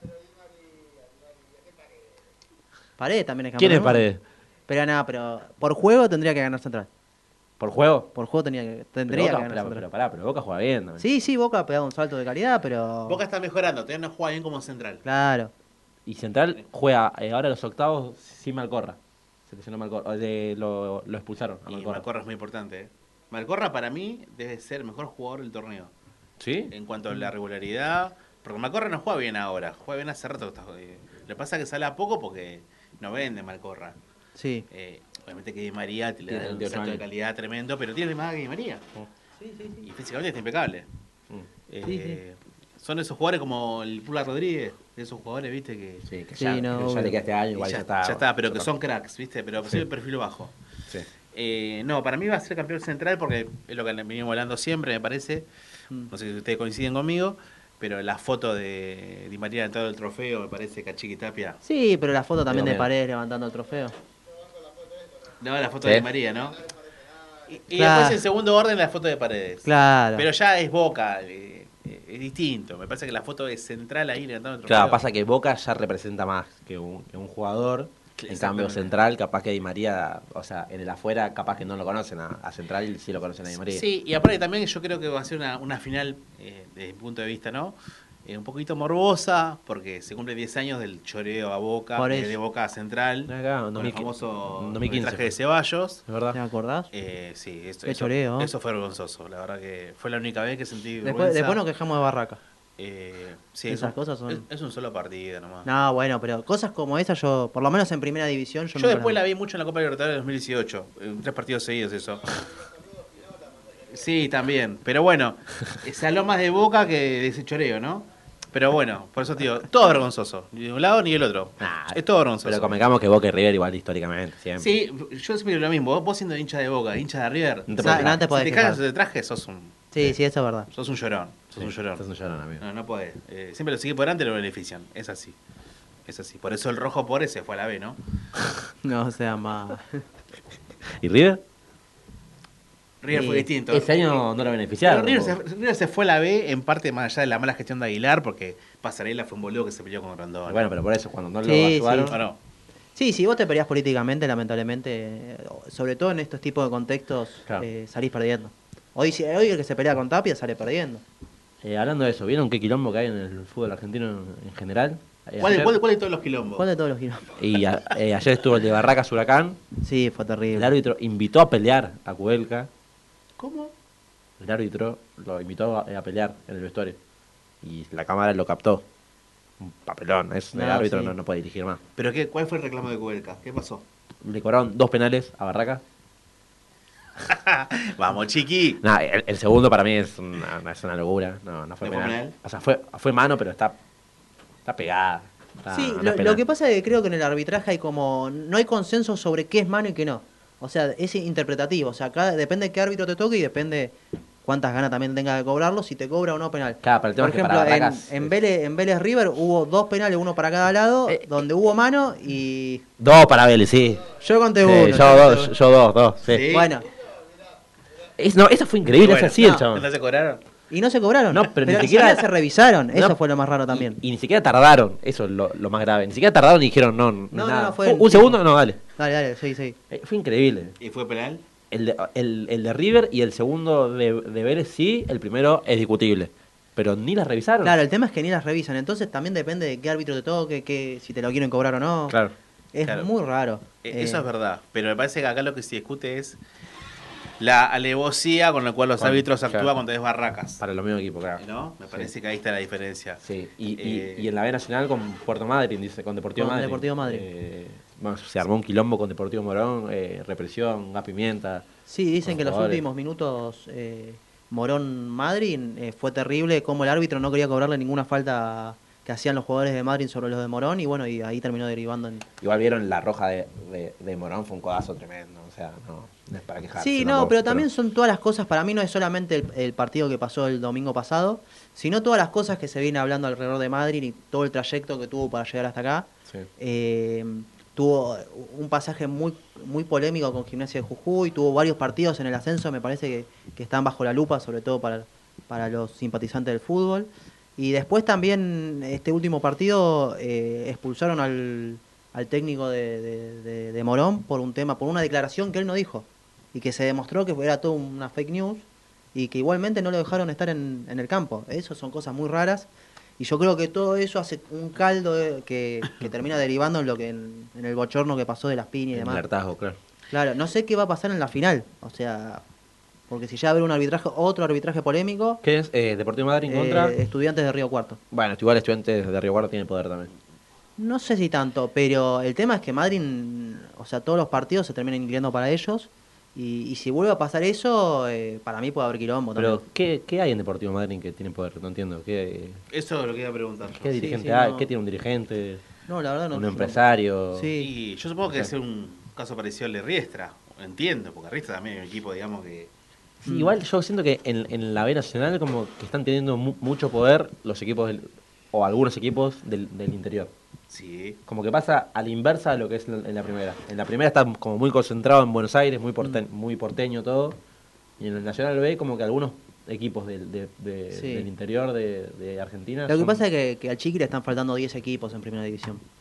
Paredes también es campeón.
¿Quién es
del mundo.
Paredes?
Pero nada, pero por juego tendría que ganar Central.
¿Por juego?
Por juego tendría que ganar Central.
Pero Boca juega bien también.
Sí, Boca ha pegado un salto de calidad, pero...
Boca está mejorando, todavía no juega bien como Central.
Claro.
Y Central juega ahora los octavos sin Malcorra. Se lesionó Malcorra. Lo expulsaron a
Y
Malcorra.
Malcorra es muy importante. Malcorra para mí debe ser el mejor jugador del torneo.
¿Sí?
En cuanto a la regularidad. Porque Malcorra no juega bien ahora, juega bien hace rato. Lo que pasa es que sale a poco porque no vende Malcorra.
Sí.
Obviamente que Di María le
Tiene
da un
28
salto de
años.
calidad tremendo, pero tiene más que Di María. Y físicamente está impecable. Son esos jugadores como el Pula Rodríguez, esos jugadores, viste, que,
ya le queda este año, igual ya está.
Ya está, pero que son cracks, viste, pero que son el perfil bajo. No, para mí va a ser campeón central porque es lo que venimos hablando siempre, me parece. No sé si ustedes coinciden conmigo, pero la foto de Di María levantando el trofeo me parece Cachiqui Tapia.
Sí, pero la foto también de
Pero
Paredes levantando el trofeo.
No, la foto
Sí.
de Di María, ¿no? Y
Claro.
después en segundo orden la foto de Paredes.
Claro.
Pero ya es Boca, es distinto. Me parece que la foto es central ahí levantando el trofeo.
Claro, pasa que Boca ya representa más que un jugador. En cambio, Central, capaz que Di María, o sea, en el afuera, capaz que no lo conocen a Central y sí lo conocen a Di María.
Sí, y aparte también yo creo que va a ser una final, desde mi punto de vista, ¿no? Un poquito morbosa, porque se cumple 10 años del choreo a Boca, de Boca a Central,
acá,
con el famoso
2015
traje de Ceballos.
¿Es verdad?
¿Te acordás?
Sí,
Qué choreo.
Eso fue vergonzoso, la verdad que fue la única vez que sentí
Después nos quejamos de Barraca.
Sí,
esas cosas son...
es un solo partido nomás.
No, bueno, pero cosas como esas yo, por lo menos en primera división,
yo después la vi mucho en la Copa Libertadores de 2018, en 3 partidos seguidos eso. Sí, también, pero bueno, se habló más de Boca que de ese choreo, ¿no? Pero bueno, por eso te digo, todo vergonzoso, ni de un lado ni del otro. Es todo vergonzoso.
Pero convengamos que Boca y River igual históricamente, siempre.
Sí, yo siempre digo lo mismo, vos siendo hincha de Boca, hincha de River,
no te podés
si te cagas de traje, sos un...
Sí, sí, eso es verdad.
Sos un llorón, sos un llorón,
amigo.
No podés. Siempre los equipos por delante lo benefician, es así. Es así. Por eso el rojo por ese fue a la B, ¿no?
No sea más.
¿Y River?
River fue distinto.
Ese año no lo beneficiaron.
River se fue a la B en parte más allá de la mala gestión de Aguilar, porque Pasarela fue un boludo que se peleó con Rondón.
Bueno, pero por eso, cuando no lo ayudaron...
Sí. No. Sí, si vos te peleás políticamente, lamentablemente, sobre todo en estos tipos de contextos, claro, salís perdiendo. Hoy el que se pelea con Tapia sale perdiendo.
Hablando de eso, ¿vieron qué quilombo que hay en el fútbol argentino en general?
¿Cuál de todos los quilombos?
¿Cuál de todos los quilombos?
Y ayer estuvo el de Barracas Huracán.
Sí, fue terrible.
El árbitro invitó a pelear a Cuelca.
¿Cómo?
El árbitro lo invitó a pelear en el vestuario. Y la cámara lo captó. Un papelón, el árbitro no puede dirigir más.
¿Pero cuál fue el reclamo de Cuelca? ¿Qué pasó?
Le cobraron 2 penales a Barracas.
Vamos, chiqui.
Nah, el segundo para mí es una locura. No fue penal. O sea, fue mano, pero está pegada.
Sí, lo que pasa es que creo que en el arbitraje hay como... No hay consenso sobre qué es mano y qué no. O sea, es interpretativo. O sea, depende de qué árbitro te toque y depende cuántas ganas también tenga de cobrarlo, si te cobra o no penal.
Claro, pero el tema
por ejemplo,
es que para Barracas,
en Vélez River hubo 2 penales, uno para cada lado, donde hubo mano y...
2 para Vélez, sí.
Yo conté
sí,
uno.
Yo dos, sí.
¿Sí? Bueno.
Eso fue increíble, es así el chabón.
¿No se cobraron?
Y no se cobraron.
No, pero ni siquiera
se revisaron. Eso fue lo más raro también.
Y ni siquiera tardaron. Eso es lo más grave. Ni siquiera tardaron y dijeron no.
No, fue
un segundo, no, dale.
Dale, sí.
Fue increíble.
¿Y fue penal?
El de River y el segundo de Vélez sí, el primero es discutible. Pero ni las revisaron.
Claro, el tema es que ni las revisan. Entonces también depende de qué árbitro te toque, si te lo quieren cobrar o no.
Claro.
Es muy raro.
Eso es verdad. Pero me parece que acá lo que se discute es la alevosía con la cual los árbitros actúan cuando es Barracas.
Para los mismos equipos, claro.
¿No? Me parece que ahí está la diferencia.
Sí. Y en la B Nacional con Puerto Madryn, dice, con Deportivo Madryn.
Deportivo Madryn.
Se armó un quilombo con Deportivo Morón, represión, gas pimienta.
Sí, dicen que en los últimos minutos Morón Madryn fue terrible, como el árbitro no quería cobrarle ninguna falta que hacían los jugadores de Madryn sobre los de Morón, y bueno, y ahí terminó derivando en...
Igual vieron la roja de Morón, fue un codazo tremendo, o sea, no es para quejarse.
Sí, pero también son todas las cosas, para mí no es solamente el partido que pasó el domingo pasado, sino todas las cosas que se viene hablando alrededor de Madryn y todo el trayecto que tuvo para llegar hasta acá. Sí. Tuvo un pasaje muy polémico con Gimnasia de Jujuy, tuvo varios partidos en el ascenso, me parece que están bajo la lupa, sobre todo para los simpatizantes del fútbol. Y después también, este último partido, expulsaron al técnico de Morón por una declaración que él no dijo, y que se demostró que era todo una fake news, y que igualmente no lo dejaron estar en el campo. Eso son cosas muy raras. Y yo creo que todo eso hace un caldo que termina derivando en lo que en el bochorno que pasó de las piñas y demás.
El hartazgo, claro.
Claro, no sé qué va a pasar en la final. O sea, porque si ya habrá otro arbitraje polémico.
¿Qué es? Deportivo Madryn contra
Estudiantes de Río Cuarto.
Bueno, igual Estudiantes de Río Cuarto tiene poder también.
No sé si tanto, pero el tema es que Madryn, o sea, todos los partidos se terminan inclinando para ellos. Y si vuelve a pasar eso, para mí puede haber quilombo también.
Pero, ¿qué hay en Deportivo Madryn que tiene poder? No entiendo.
Eso es lo que iba a preguntar.
¿Qué dirigente hay? ¿Qué tiene un dirigente?
No, la verdad no.
¿Un empresario?
Sí. Y yo supongo que debe ser un caso parecido al de Riestra. Entiendo, porque Riestra también es un equipo, digamos, que...
Sí, igual yo siento que en la B Nacional como que están teniendo mucho poder los equipos o algunos equipos del interior.
Sí.
Como que pasa a la inversa de lo que es en la primera. En la primera está como muy concentrado en Buenos Aires, muy porteño todo. Y en el Nacional B como que algunos equipos del interior de Argentina...
Lo que pasa es que al Chiqui le están faltando 10 equipos en primera división.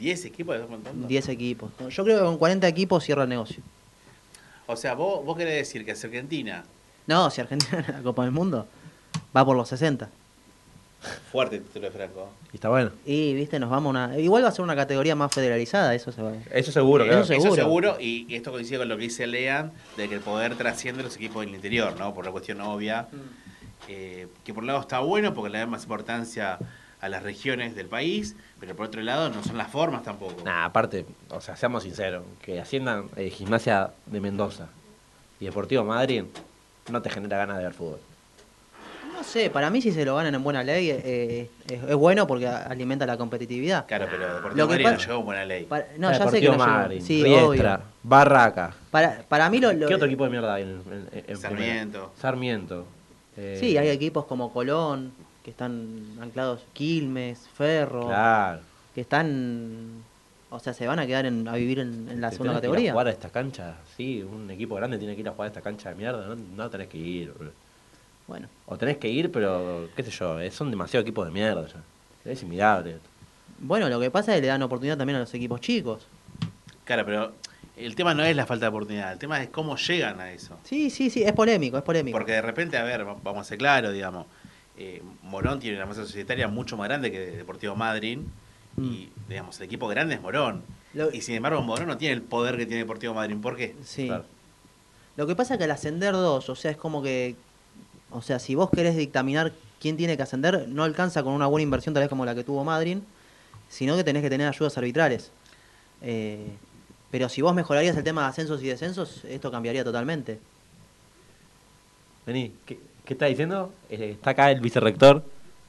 10 equipos estás contando.
10 equipos. Yo creo que con 40 equipos cierra el negocio.
O sea, vos querés decir que si Argentina...
No, si Argentina en la Copa del Mundo va por los 60.
Fuerte el título de Franco.
Y está bueno.
Y, viste, nos vamos a una... Igual va a ser una categoría más federalizada, eso se va.
Eso seguro, claro.
Eso seguro, y esto coincide con lo que dice Lean, de que el poder trasciende los equipos del interior, ¿no? Por la cuestión obvia. Que por un lado está bueno, porque le da más importancia a las regiones del país, pero por otro lado no son las formas tampoco.
Nah, aparte, o sea, seamos sinceros, que asciendan Gimnasia de Mendoza y Deportivo Madrid no te genera ganas de ver fútbol.
No sé, para mí si se lo ganan en buena ley es bueno porque alimenta la competitividad.
Claro, pero Deportivo Madrid no llegó en buena ley.
No, ya sé que no llegó. Sí,
Riestra,
obvio.
Barraca.
Para mí
¿Qué otro equipo de mierda hay en
Sarmiento.
Sarmiento.
Sí, hay equipos como Colón, que están anclados, Quilmes, Ferro,
claro,
que están... O sea, se van a quedar a vivir en la segunda categoría.
Ir a jugar a esta cancha, sí, un equipo grande tiene que ir a jugar a esta cancha de mierda, no tenés que ir, bro.
Bueno.
O tenés que ir, pero, qué sé yo, son demasiados equipos de mierda ya. Es inmirable.
Bueno, lo que pasa es que le dan oportunidad también a los equipos chicos.
Claro, pero el tema no es la falta de oportunidad, el tema es cómo llegan a eso.
Sí, es polémico.
Porque de repente, a ver, vamos a ser claros, digamos, Morón tiene una masa societaria mucho más grande que Deportivo Madrid, y, digamos, el equipo grande es Morón. Y sin embargo, Morón no tiene el poder que tiene Deportivo Madrid. ¿Por qué?
Sí.
Claro.
Lo que pasa es que al ascender dos, o sea, es como que... O sea, si vos querés dictaminar quién tiene que ascender, no alcanza con una buena inversión tal vez como la que tuvo Madrid, sino que tenés que tener ayudas arbitrales. Pero si vos mejorarías el tema de ascensos y descensos, esto cambiaría totalmente.
Vení, ¿qué estás diciendo? Está acá el vicerrector.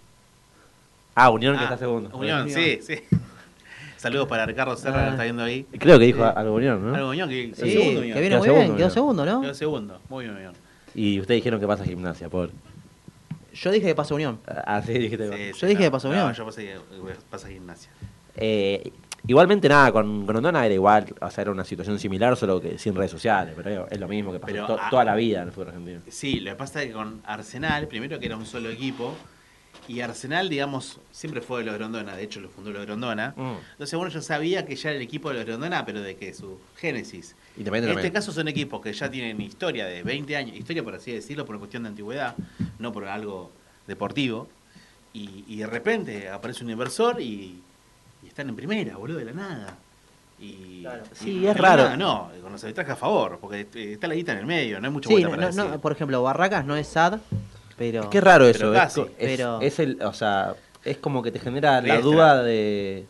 Unión, que está segundo.
Unión, sí. Saludos para Ricardo Serra, que está viendo ahí.
Creo que dijo algo Unión, ¿no?
Algo Unión, que
sí, segundo, Unión. Que viene muy bien, quedó segundo, ¿no?
Quedó segundo, muy bien, Unión.
Y ustedes dijeron que pasa Gimnasia, pobre.
Yo dije que pasa Unión.
Sí, dijiste.
Yo dije que pasa Unión.
No, yo pensé que pasa Gimnasia.
Igualmente nada, con Ondona era igual, o sea, era una situación similar, solo que sin redes sociales, pero es lo mismo que pasó toda la vida en el fútbol argentino.
Sí, lo que pasa es que con Arsenal, primero que era un solo equipo, y Arsenal, digamos, siempre fue de los Grondona, de hecho lo fundó los Grondona. Entonces, bueno, yo sabía que ya era el equipo de los Grondona, pero de que su génesis. En este caso son equipos que ya tienen historia de 20 años, historia por así decirlo, por una cuestión de antigüedad, no por algo deportivo, y de repente aparece un inversor y están en primera, boludo, de la nada.
Claro.
Sí, es raro.
Nada, no, con los arbitrajes a favor, porque está la guita en el medio, no hay mucha vuelta para decir.
Por ejemplo, Barracas no es SAD, pero...
Qué raro eso,
pero
es como que te genera la duda de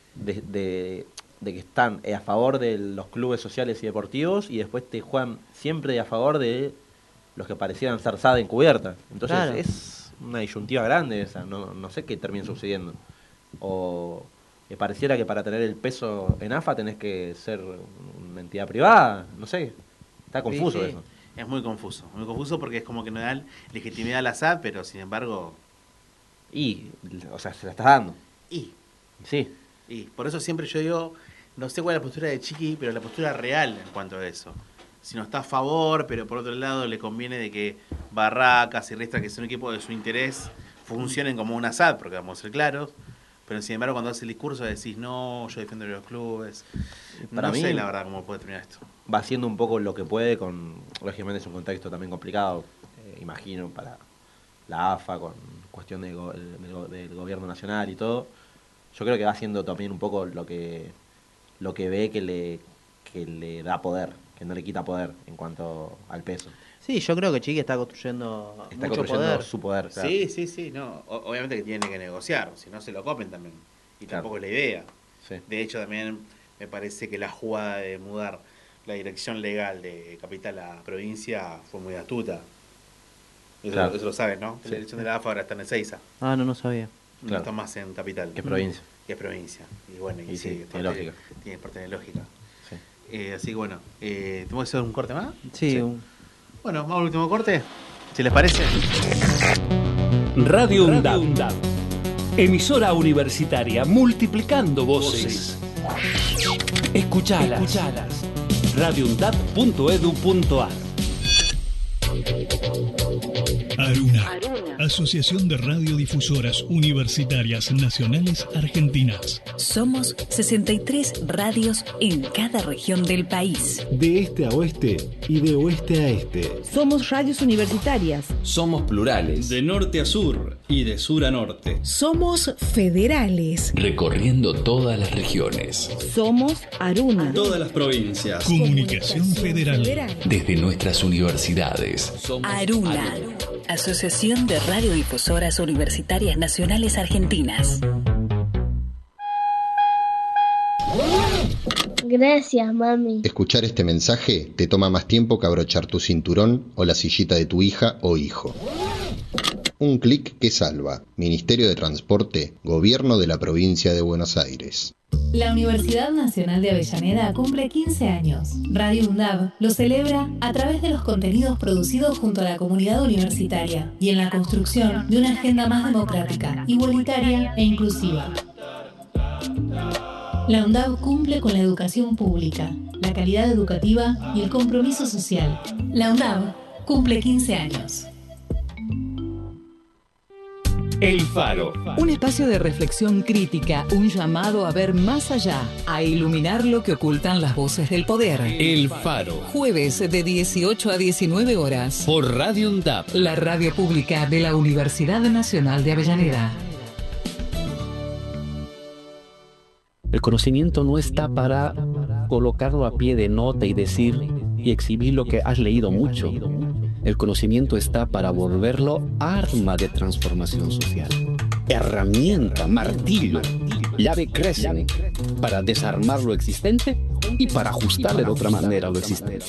que están a favor de los clubes sociales y deportivos y después te juegan siempre a favor de los que parecieran ser SAD encubierta. Entonces es una disyuntiva grande esa, no sé qué termina sucediendo. O que pareciera que para tener el peso en AFA tenés que ser una entidad privada, no sé, está confuso eso.
Es muy confuso porque es como que no dan legitimidad a la SAD, pero sin embargo...
o sea, se la estás dando. Sí.
Y por eso siempre yo digo, no sé cuál es la postura de Chiqui, pero la postura real en cuanto a eso. Si no está a favor, pero por otro lado le conviene de que Barracas y Riestra, que son un equipo de su interés, funcionen como una SAD, porque vamos a ser claros. Pero sin embargo, cuando haces el discurso decís, no, yo defiendo a los clubes.
Para mí,
sé la verdad cómo puede terminar esto.
Va haciendo un poco lo que puede, lógicamente es un contexto también complicado, imagino, para la AFA, con cuestión del gobierno nacional y todo. Yo creo que va haciendo también un poco lo que ve que le da poder, que no le quita poder en cuanto al peso.
Sí, yo creo que Chiqui está construyendo mucho poder.
Su poder, claro.
Sí, no. Obviamente que tiene que negociar, si no se lo copen también. Y tampoco es la idea.
Sí.
De hecho, también me parece que la jugada de mudar la dirección legal de capital a provincia fue muy astuta. Eso lo sabes, ¿no? Sí. La dirección de la AFA ahora está en Ezeiza.
No sabía.
No está más en capital.
Que es provincia.
Que es provincia. Y bueno,
y sí, tiene lógica.
Tiene parte de lógica. Sí. Así que bueno, ¿tenemos que hacer un corte más?
Sí.
Bueno, vamos al último corte, si les parece.
Radio UNDAB. Emisora universitaria multiplicando voces. Escuchalas. radioundab.edu.ar
Aruna, Asociación de Radiodifusoras Universitarias Nacionales Argentinas.
Somos 63 radios en cada región del país.
De este a oeste y de oeste a este.
Somos radios universitarias.
Somos plurales.
De norte a sur y de sur a norte.
Somos federales.
Recorriendo todas las regiones.
Somos Aruna.
Todas las provincias.
Comunicación Federal.
Desde nuestras universidades.
Aruna, Asociación de Radiodifusoras Universitarias Nacionales Argentinas.
Gracias, mami.
Escuchar este mensaje te toma más tiempo que abrochar tu cinturón o la sillita de tu hija o hijo. Un clic que salva. Ministerio de Transporte, Gobierno de la Provincia de Buenos Aires.
La Universidad Nacional de Avellaneda cumple 15 años. Radio UNDAB lo celebra a través de los contenidos producidos junto a la comunidad universitaria y en la construcción de una agenda más democrática, igualitaria e inclusiva. La UNDAB cumple con la educación pública, la calidad educativa y el compromiso social. La UNDAB cumple 15 años.
El Faro.
Un espacio de reflexión crítica, un llamado a ver más allá, a iluminar lo que ocultan las voces del poder.
El Faro.
Jueves de 18 a 19 horas.
Por Radio UNDAB.
La radio pública de la Universidad Nacional de Avellaneda.
El conocimiento no está para colocarlo a pie de nota y decir y exhibir lo que has leído mucho. El conocimiento está para volverlo arma de transformación social. Herramienta, martillo, llave Kressing para desarmar lo existente y para ajustarle de otra manera a lo existente.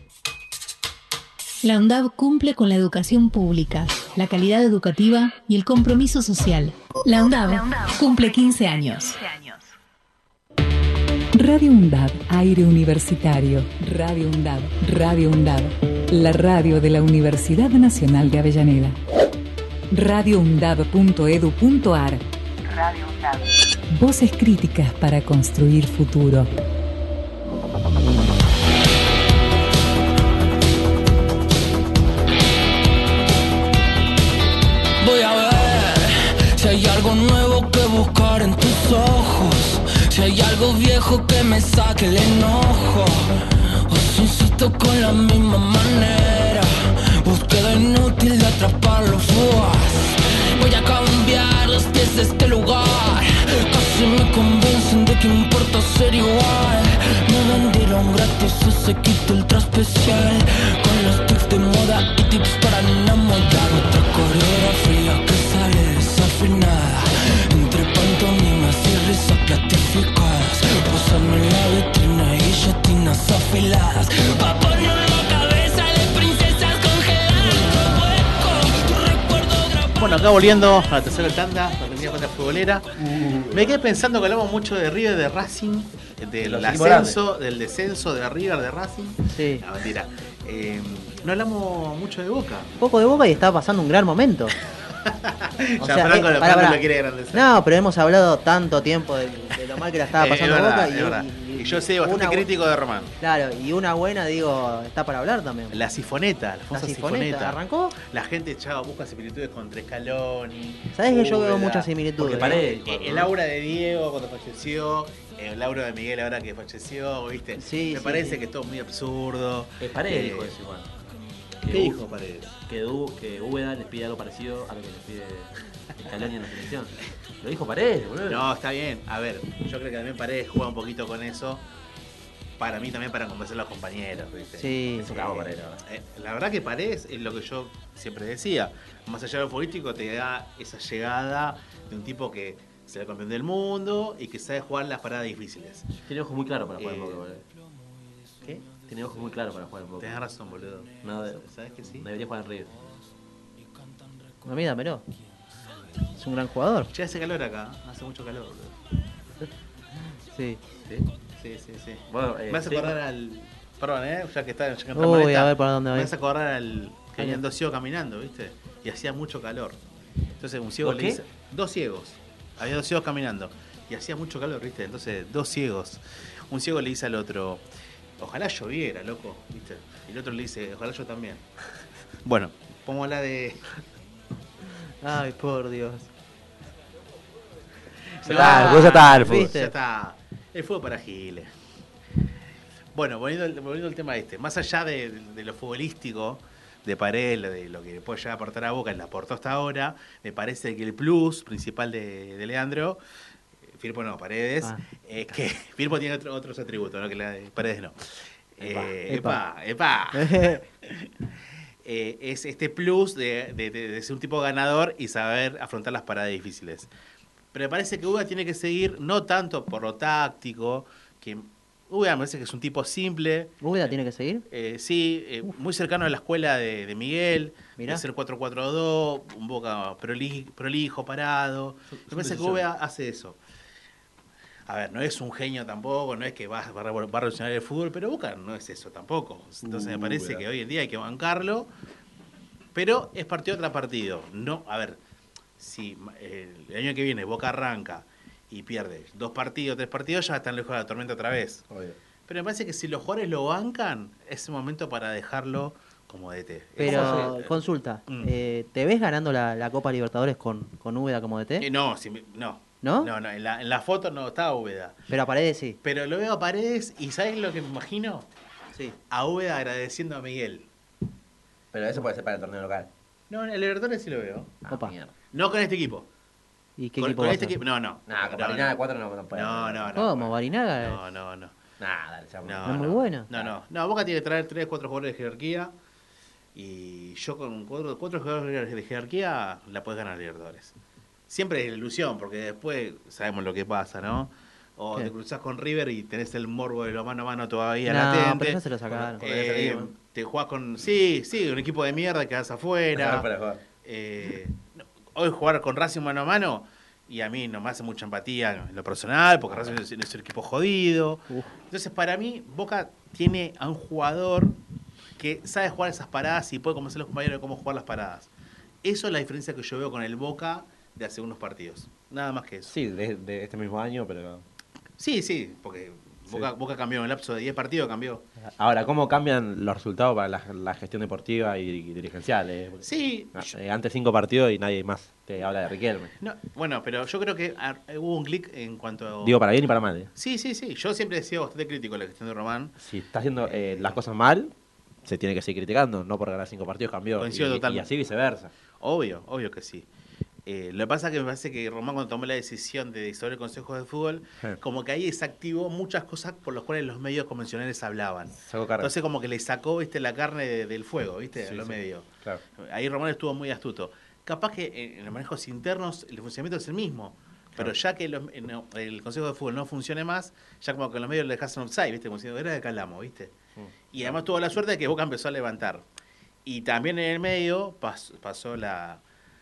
La UNDAB cumple con la educación pública, la calidad educativa y el compromiso social. La UNDAB cumple 15 años.
Radio UNDAB, aire universitario. Radio UNDAB, Radio UNDAB, la radio de la Universidad Nacional de Avellaneda. radioundab.edu.ar. Radio UNDAB. Voces críticas para construir futuro.
Voy a ver si hay algo nuevo que buscar en tus ojos. Si hay algo viejo que me saque el enojo, o si insisto con la misma manera, búsqueda inútil de atrapar lo fugaz. Voy a cambiar los pies de este lugar, casi me convencen de que importa ser igual. Me vendieron gratis ese kit ultra especial, con los tips de moda y tips para enamorar. Otra coreografía que sale desafinada, entre pantomimas y risas platificadas, posando en la vitrina y guillotinas afiladas, pa' poner la cabeza de princesas congeladas.
Bueno, acá volviendo a la tercera tanda, la Argentina Patria Futbolera, me quedé pensando que hablamos mucho de River, de Racing, del ascenso, del descenso de River, de Racing.
Sí.
No, mentira. No hablamos mucho de Boca.
Poco de Boca y está pasando un gran momento. O
Ya
sea,
Franco lo quiere agrandecer.
No, pero hemos hablado tanto tiempo de lo mal que la estaba pasando
verdad,
Boca.
Y yo soy bastante crítico de Román.
Claro, y una buena, digo, está para hablar también.
La sifoneta, la famosa sifoneta.
¿Arrancó?
La gente, chavo, busca similitudes con Scaloni.
¿Sabes que yo veo muchas similitudes?
El aura de Diego cuando falleció, el aura de Miguel ahora que falleció, ¿viste?
Sí,
me parece que es todo muy absurdo.
Paredes dijo eso igual.
¿Qué dijo Paredes?
Que Úbeda les pide algo parecido a lo que les pide Scaloni en la selección. Lo dijo Paredes, boludo.
No, está bien. A ver, yo creo que también Paredes juega un poquito con eso. Para mí también para convencer a los compañeros, ¿viste?
Sí.
Es un cabo Paredes.
La verdad que Paredes es lo que yo siempre decía. Más allá de lo político, te da esa llegada de un tipo que se ve campeón del mundo y que sabe jugar las paradas difíciles.
Tiene ojos muy claros para jugar en Boca, boludo.
¿Qué?
Tiene ojos muy claros para jugar en Boca.
Tenés razón, boludo.
No,
¿Sabes que sí?
Debería jugar en River.
A mí dámelo. Es un gran jugador.
Che, hace calor acá. Hace mucho calor, boludo.
Sí.
Sí.
Bueno,
me hace acordar al... Perdón, ya que está en
Uy, a ver para dónde va.
Me hace acordar al... Que venían dos ciegos caminando, ¿viste? Y hacía mucho calor. Entonces un ciego le dice... Dos ciegos. Había dos ciegos caminando. Y hacía mucho calor, ¿viste? Entonces, dos ciegos. Un ciego le dice al otro... Ojalá lloviera, loco, ¿viste? Y el otro le dice, ojalá yo también. Bueno, Pongo la de...
Ay, por Dios.
Ya está el fútbol.
¿Viste?
Ya está. El fútbol para giles. Bueno, volviendo al tema más allá de lo futbolístico, de Paredes, de lo que puede llegar a aportar a Boca, le aportó hasta ahora, me parece que el plus principal de Leandro, Firpo no, Paredes, es que Firpo tiene otros atributos, ¿no? Que Paredes no. Epa. Es este plus de ser un tipo ganador y saber afrontar las paradas difíciles. Pero me parece que Uga tiene que seguir, no tanto por lo táctico, que Uga me parece que es un tipo simple.
¿Uga tiene que seguir?
Sí, muy cercano a la escuela de Miguel,
Mirá.
de ser 4-4-2, un Boca prolijo, parado. Me parece que Uga hace eso. A ver, no es un genio tampoco, no es que va a revolucionar el fútbol, pero Boca no es eso tampoco. Entonces me parece que hoy en día hay que bancarlo, pero es partido tras partido. No, a ver, si el año que viene Boca arranca y pierde 2 partidos, 3 partidos, ya están lejos de la tormenta otra vez.
Obvio.
Pero me parece que si los jugadores lo bancan, es el momento para dejarlo como DT.
Pero, consulta, ¿te ves ganando la Copa Libertadores con Úbeda como DT?
No.
¿No?
No, en la foto no estaba Úbeda.
Pero a Paredes sí.
Pero lo veo a Paredes y ¿sabes lo que me imagino?
Sí.
A Úbeda agradeciendo a Miguel.
Pero eso puede ser para el torneo local.
No, en el Libertadores sí lo veo.
Opa.
Mierda.
No con este equipo.
¿Y qué
con
equipo
con
va a
este
ser?
equipo, no.
Nah, con Barinaga de 4 no puede.
No.
¿Cómo? ¿Barinaga?
No.
Nah, dale, seamos-
¿No es muy bueno?
No, Boca tiene que traer 3, 4 jugadores de jerarquía. Y yo con 4 jugadores de jerarquía la puedes ganar Libertadores. Siempre es la ilusión, porque después sabemos lo que pasa, ¿no? O
¿Qué?
te cruzás con River y tenés el morbo de lo mano a mano todavía
No,
latente.
pero ya se lo sacaron.
Te jugás con... Sí, un equipo de mierda, quedás afuera.
Para jugar.
Hoy jugar con Racing mano a mano, y a mí no me hace mucha empatía en lo personal, porque Racing es un equipo jodido. Entonces, para mí, Boca tiene a un jugador que sabe jugar esas paradas y puede convencer a los compañeros de cómo jugar las paradas. Eso es la diferencia que yo veo con el Boca de hace unos partidos. Nada más que eso.
Sí, de este mismo año, pero...
Sí, porque Boca cambió en el lapso de 10 partidos, cambió.
Ahora, ¿cómo cambian los resultados para la gestión deportiva y dirigencial?
Sí.
Antes 5 partidos y nadie más te habla de Riquelme.
No, bueno, pero yo creo que hubo un clic en cuanto a...
Digo, para bien y para mal.
Sí. Yo siempre he sido bastante crítico de la gestión de Román.
Si está haciendo las cosas mal, se tiene que seguir criticando. No por ganar 5 partidos cambió.
Coincido
Y
totalmente.
así viceversa.
Obvio que sí. Lo que pasa es que me parece que Román, cuando tomó la decisión de disolver el Consejo de Fútbol, como que ahí desactivó muchas cosas por las cuales los medios convencionales hablaban. Entonces como que le sacó la carne del fuego, ¿viste? A los medios.
Claro.
Ahí Román estuvo muy astuto. Capaz que en los manejos internos el funcionamiento es el mismo. Pero ya que el Consejo de Fútbol no funcione más, ya como que los medios le dejaron offside, ¿viste? Como diciendo, era de Calamo, ¿viste? Y además tuvo la suerte de que Boca empezó a levantar. Y también en el medio pasó la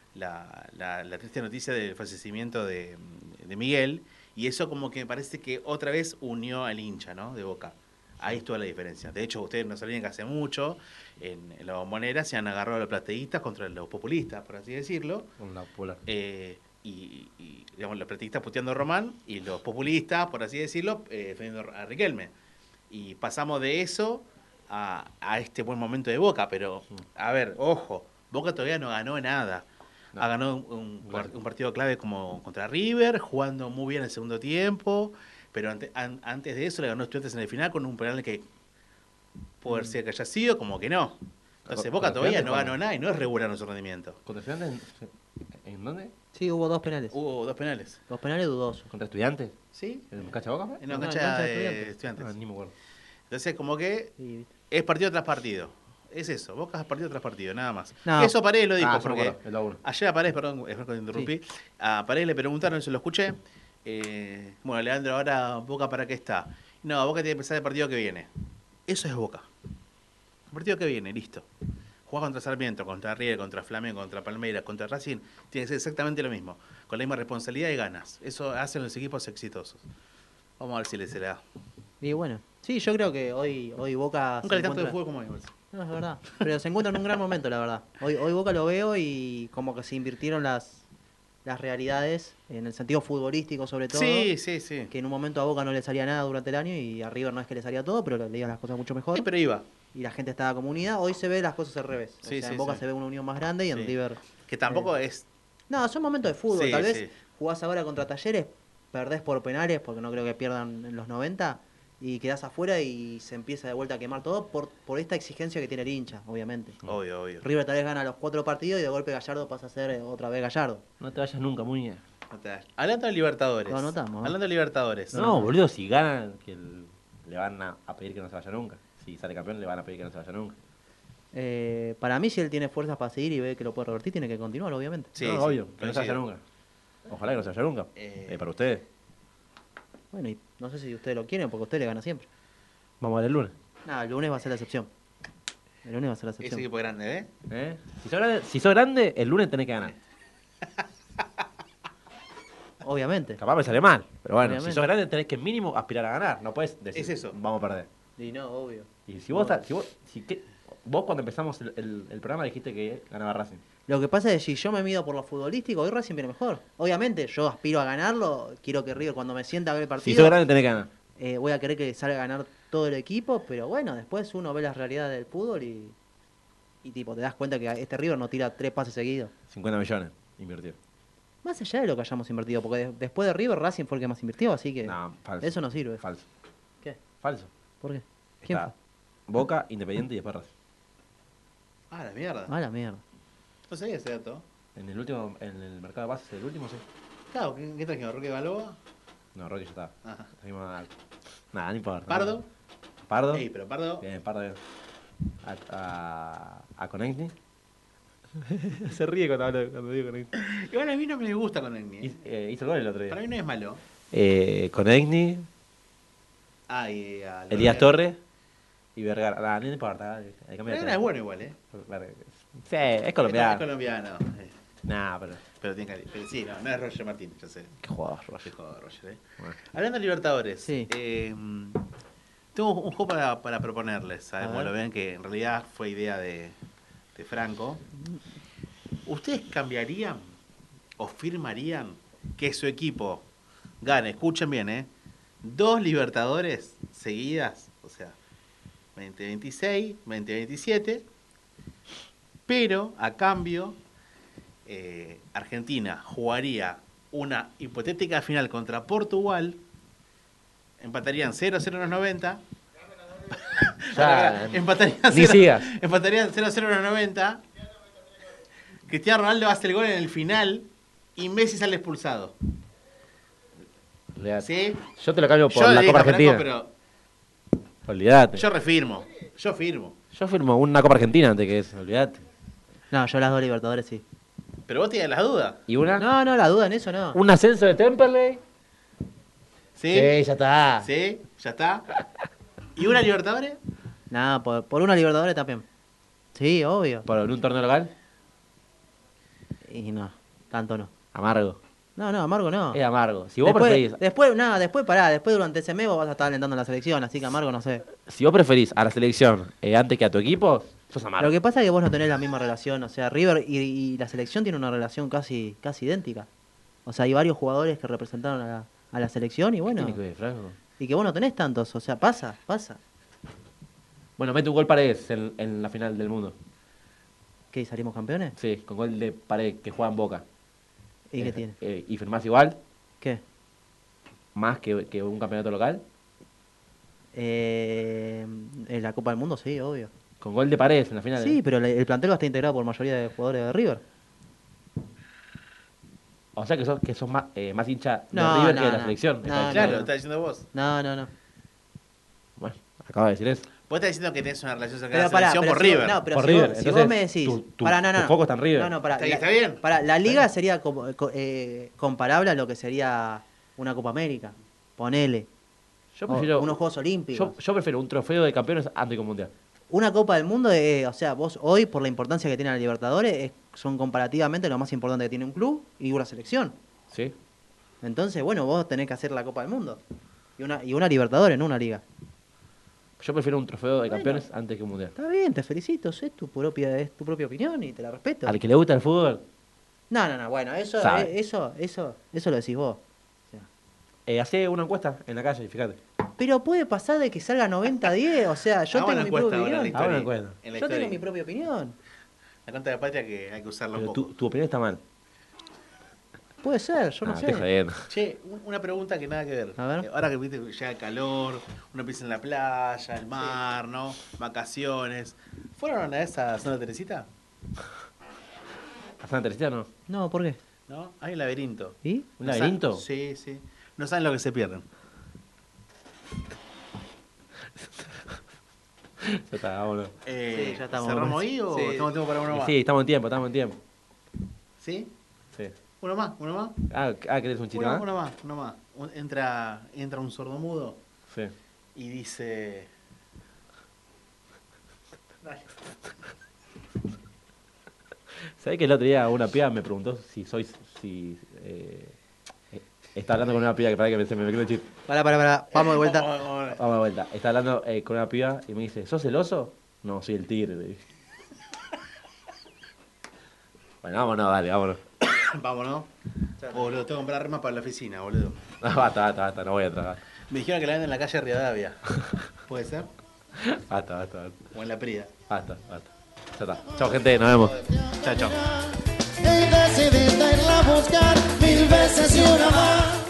triste noticia del fallecimiento de Miguel, y eso como que me parece que otra vez unió al hincha, ¿no? De Boca. Ahí estuvo la diferencia. De hecho, ustedes no sabían que hace mucho en la Bombonera se han agarrado a los plateístas contra los populistas, por así decirlo.
Con la popular.
Y digamos, los plateístas puteando a Román y los populistas, por así decirlo, defendiendo a Riquelme. Y pasamos de eso a este buen momento de Boca, pero, a ver, ojo, Boca todavía no ganó nada. Ha ganado un partido clave como contra River, jugando muy bien el segundo tiempo, pero antes de eso le ganó Estudiantes en el final con un penal que puede ser que haya sido, como que no. Entonces Boca todavía no ganó nada y no es regular en su rendimiento.
¿Contra Estudiantes? ¿En dónde?
Sí, hubo 2 penales.
Hubo 2 penales.
2 penales dudosos.
¿Contra Estudiantes?
Sí.
¿En cancha Boca?
No, cancha de Estudiantes.
Ni me acuerdo.
Entonces como que es partido tras partido. Es eso, Boca es partido tras partido, nada más.
No.
Eso Paredes lo dijo, porque
el
ayer a Paredes, perdón, es que te interrumpí, a Paredes le preguntaron, eso lo escuché, bueno, Leandro, ahora Boca ¿para qué está? No, Boca tiene que empezar el partido que viene. Eso es Boca. El partido que viene, listo. Jugar contra Sarmiento, contra River, contra Flamengo, contra Palmeiras, contra Racing, tiene que ser exactamente lo mismo, con la misma responsabilidad y ganas. Eso hacen los equipos exitosos. Vamos a ver si les se le da.
Y bueno, sí, yo creo que hoy Boca...
Nunca le tanto de fútbol como hoy.
No, es verdad. Pero se encuentra en un gran momento, la verdad. Hoy Boca lo veo y como que se invirtieron las realidades, en el sentido futbolístico sobre todo.
Sí.
Que en un momento a Boca no le salía nada durante el año y a River no es que le salía todo, pero le iban las cosas mucho mejor.
Sí, pero iba.
y la gente estaba como unida. Hoy se ve las cosas al revés. O sea, en Boca se ve una unión más grande y en River...
Que tampoco es...
No, son momentos de fútbol.
Sí,
Tal vez
sí.
jugás ahora contra Talleres, perdés por penales, porque no creo que pierdan en los 90, y quedás afuera y se empieza de vuelta a quemar todo por esta exigencia que tiene el hincha, obviamente.
Obvio.
River tal vez gana los 4 partidos y de golpe Gallardo pasa a ser otra vez Gallardo.
No te vayas nunca, Muñe.
Hablando de Libertadores.
Lo anotamos, ¿eh?
Hablando de Libertadores.
No, boludo, si ganan, le van a pedir que no se vaya nunca. Si sale campeón, le van a pedir que no se vaya nunca.
Para mí, si él tiene fuerzas para seguir y ve que lo puede revertir, tiene que continuar, obviamente.
Sí, no, obvio, que no se vaya nunca. Ojalá que no se vaya nunca. Para ustedes.
Bueno, y no sé si ustedes lo quieren, porque usted le gana siempre.
Vamos a ver el lunes.
Nada, el lunes va a ser la excepción. El lunes va a ser la excepción.
Ese equipo grande, ¿eh?
Si sos grande, el lunes tenés que ganar.
Obviamente.
Capaz me sale mal, pero bueno,
Obviamente.
si sos grande tenés que mínimo aspirar a ganar. No puedes decir,
Es eso.
vamos a perder.
Y no, obvio.
Y si vos, vos cuando empezamos el programa dijiste que ganaba Racing.
Lo que pasa es que si yo me mido por lo futbolístico, hoy Racing viene mejor. Obviamente, yo aspiro a ganarlo. Quiero que River, cuando me sienta a ver el partido...
Si sos grande tenés que ganar.
Voy a querer que salga a ganar todo el equipo, pero bueno, después uno ve las realidades del fútbol y tipo, te das cuenta que este River no tira 3 pases seguidos.
50 millones invertido.
Más allá de lo que hayamos invertido, porque después de River, Racing fue el que más invirtió, así que
No, falso.
eso no sirve.
Falso.
¿Qué?
Falso.
¿Por qué? ¿Quién
Está Boca, Independiente y después Racing.
Ah, la mierda.
fue? A la mierda.
No sabía ese dato.
En el mercado de bases, el último, sí.
Claro, ¿qué trajimos? ¿Roque Balboa?
No, Rocky ya está.
Ajá.
Trajimos nada, no importa.
¿Pardo?
Pardo.
Ey, pero Pardo...
Bien, Pardo bien. A Conecti. Se ríe cuando digo Conecti.
Igual a mí no me gusta con Egni.
Hizo el gol el otro día.
Para mí no es malo.
Conecti,
Ah, y a
Elías Torres y Vergara. Nah, no importa.
Vergara es bueno igual, ¿eh?
Sí, es colombiano.
Es colombiano.
Nah, pero
tiene cariño. Pero sí, no es Roger Martínez, yo sé.
Qué jugador, Roger.
Qué jugador, Roger,
Bueno.
Hablando de Libertadores,
Sí.
tengo un juego para proponerles, ¿sabes?
A
Como
ver.
lo ven, que en realidad fue idea de Franco. ¿Ustedes cambiarían o firmarían que su equipo gane, escuchen bien, 2 Libertadores seguidas, o sea, 2026, 2027, pero a cambio Argentina jugaría una hipotética final contra Portugal, empatarían 0-0 en los 90,
Ya,
empatarían
ni
0
sigas.
empatarían 0-0 en los 90, Cristiano Ronaldo hace el gol en el final y Messi sale expulsado.
Olvidate.
¿Sí?
Yo te lo cambio por
Yo le
la
dije
Copa
a Franco,
Argentina.
pero
Olvídate.
yo refirmo. Yo firmo.
Yo firmo una Copa Argentina antes que eso, olvídate.
No, yo las 2 Libertadores sí.
Pero vos tienes las dudas.
¿Y una?
No, la duda en eso no.
¿Un ascenso de Temperley?
¿Sí?
Sí, ya está.
¿Sí? ¿Ya está? ¿Y una Libertadores?
Nada, por una Libertadores también. Sí, obvio.
¿Por un torneo local?
Y no, tanto no.
Amargo.
No, amargo no.
Es amargo. Si vos
Después,
preferís,
después durante ese mes vos vas a estar alentando la selección, así que amargo no sé.
si vos preferís a la selección antes que a tu equipo, sos amargo.
Lo que pasa es que vos no tenés la misma relación, o sea, River y la selección tienen una relación casi idéntica. O sea, hay varios jugadores que representaron a la selección y bueno,
Tiene que ver, Franco.
y que vos no tenés tantos, o sea, pasa.
Bueno, mete un gol Paredes en la final del mundo.
¿Qué, salimos campeones?
Sí, con gol de Paredes que juega en Boca.
¿Y qué tiene?
¿Y firmás igual?
¿Qué?
¿Más que un campeonato local?
En la Copa del Mundo, sí, obvio.
Con gol de Paredes en la final.
Sí, pero el plantel va a estar integrado por mayoría de jugadores de River.
O sea que sos más hincha de
No,
River
no,
que de la
no.
selección.
No,
Está
Claro,
claro.
lo estás diciendo vos.
No.
Bueno, acabo de decir eso.
Vos estás diciendo que tenés una relación cercana
Pero
a la selección por River.
No, pero
Por
si,
River.
Vos, si
Entonces,
vos me decís...
tu
no.
foco está en River.
No, pará.
¿Está bien?
La liga sería comparable a lo que sería una Copa América. Ponele.
Yo prefiero,
unos Juegos Olímpicos.
yo prefiero un trofeo de campeones antes que un mundial.
Una Copa del Mundo, o sea, vos hoy, por la importancia que tiene la Libertadores, son comparativamente lo más importante que tiene un club y una selección.
¿Sí?
Entonces, bueno, vos tenés que hacer la Copa del Mundo. Y una Libertadores, no una liga.
Yo prefiero un trofeo de campeones antes que un mundial.
Está bien, te felicito, es tu propia opinión y te la respeto.
Al que le gusta el fútbol,
No, bueno, eso
Sabe.
lo decís vos.
hace una encuesta en la calle y fíjate.
Pero puede pasar de que salga 90-10, o sea, yo tengo mi propia opinión. Yo tengo mi propia opinión.
La cuenta de patria que hay que usarlo
Pero
poco.
tu opinión está mal.
Puede ser, yo no sé.
Estoy jodiendo.
Che, una pregunta que nada que ver.
A ver.
Ahora que viste que llega el calor, uno piensa en la playa, el mar, ¿no? Vacaciones. ¿Fueron a esa Santa Teresita?
¿A Santa Teresita no?
No, ¿por qué?
¿No? Hay un laberinto.
¿Y?
¿Un laberinto?
Sí, sí. No saben lo que se pierden.
Ya está, vámonos.
Sí, ya estamos.
¿Cerramos ahí o
Sí.
estamos tiempo para uno más?
Sí, estamos en tiempo.
¿Sí?
Sí.
¿Uno más?
¿Querés un chiste más?
Uno más. Entra un sordomudo
Sí.
y dice...
¿Sabés que el otro día una piba me preguntó si está hablando con una piba que para que se me quedó el chiste.
Pará. Vamos de vuelta.
Vamos de vuelta. Está hablando con una piba y me dice, ¿sos celoso? No, soy el tigre, le dije. Bueno, vámonos.
Vámonos. Boludo, tengo que comprar remas para la oficina, boludo.
No, basta, no voy a trabajar.
Me dijeron que la venden en la calle Rivadavia. ¿Puede ser?
Basta.
O en la Prida.
Basta. Ya está. Chao, gente, nos vemos.
Chao.
Y decidiste irla a buscar 1000 veces y una más.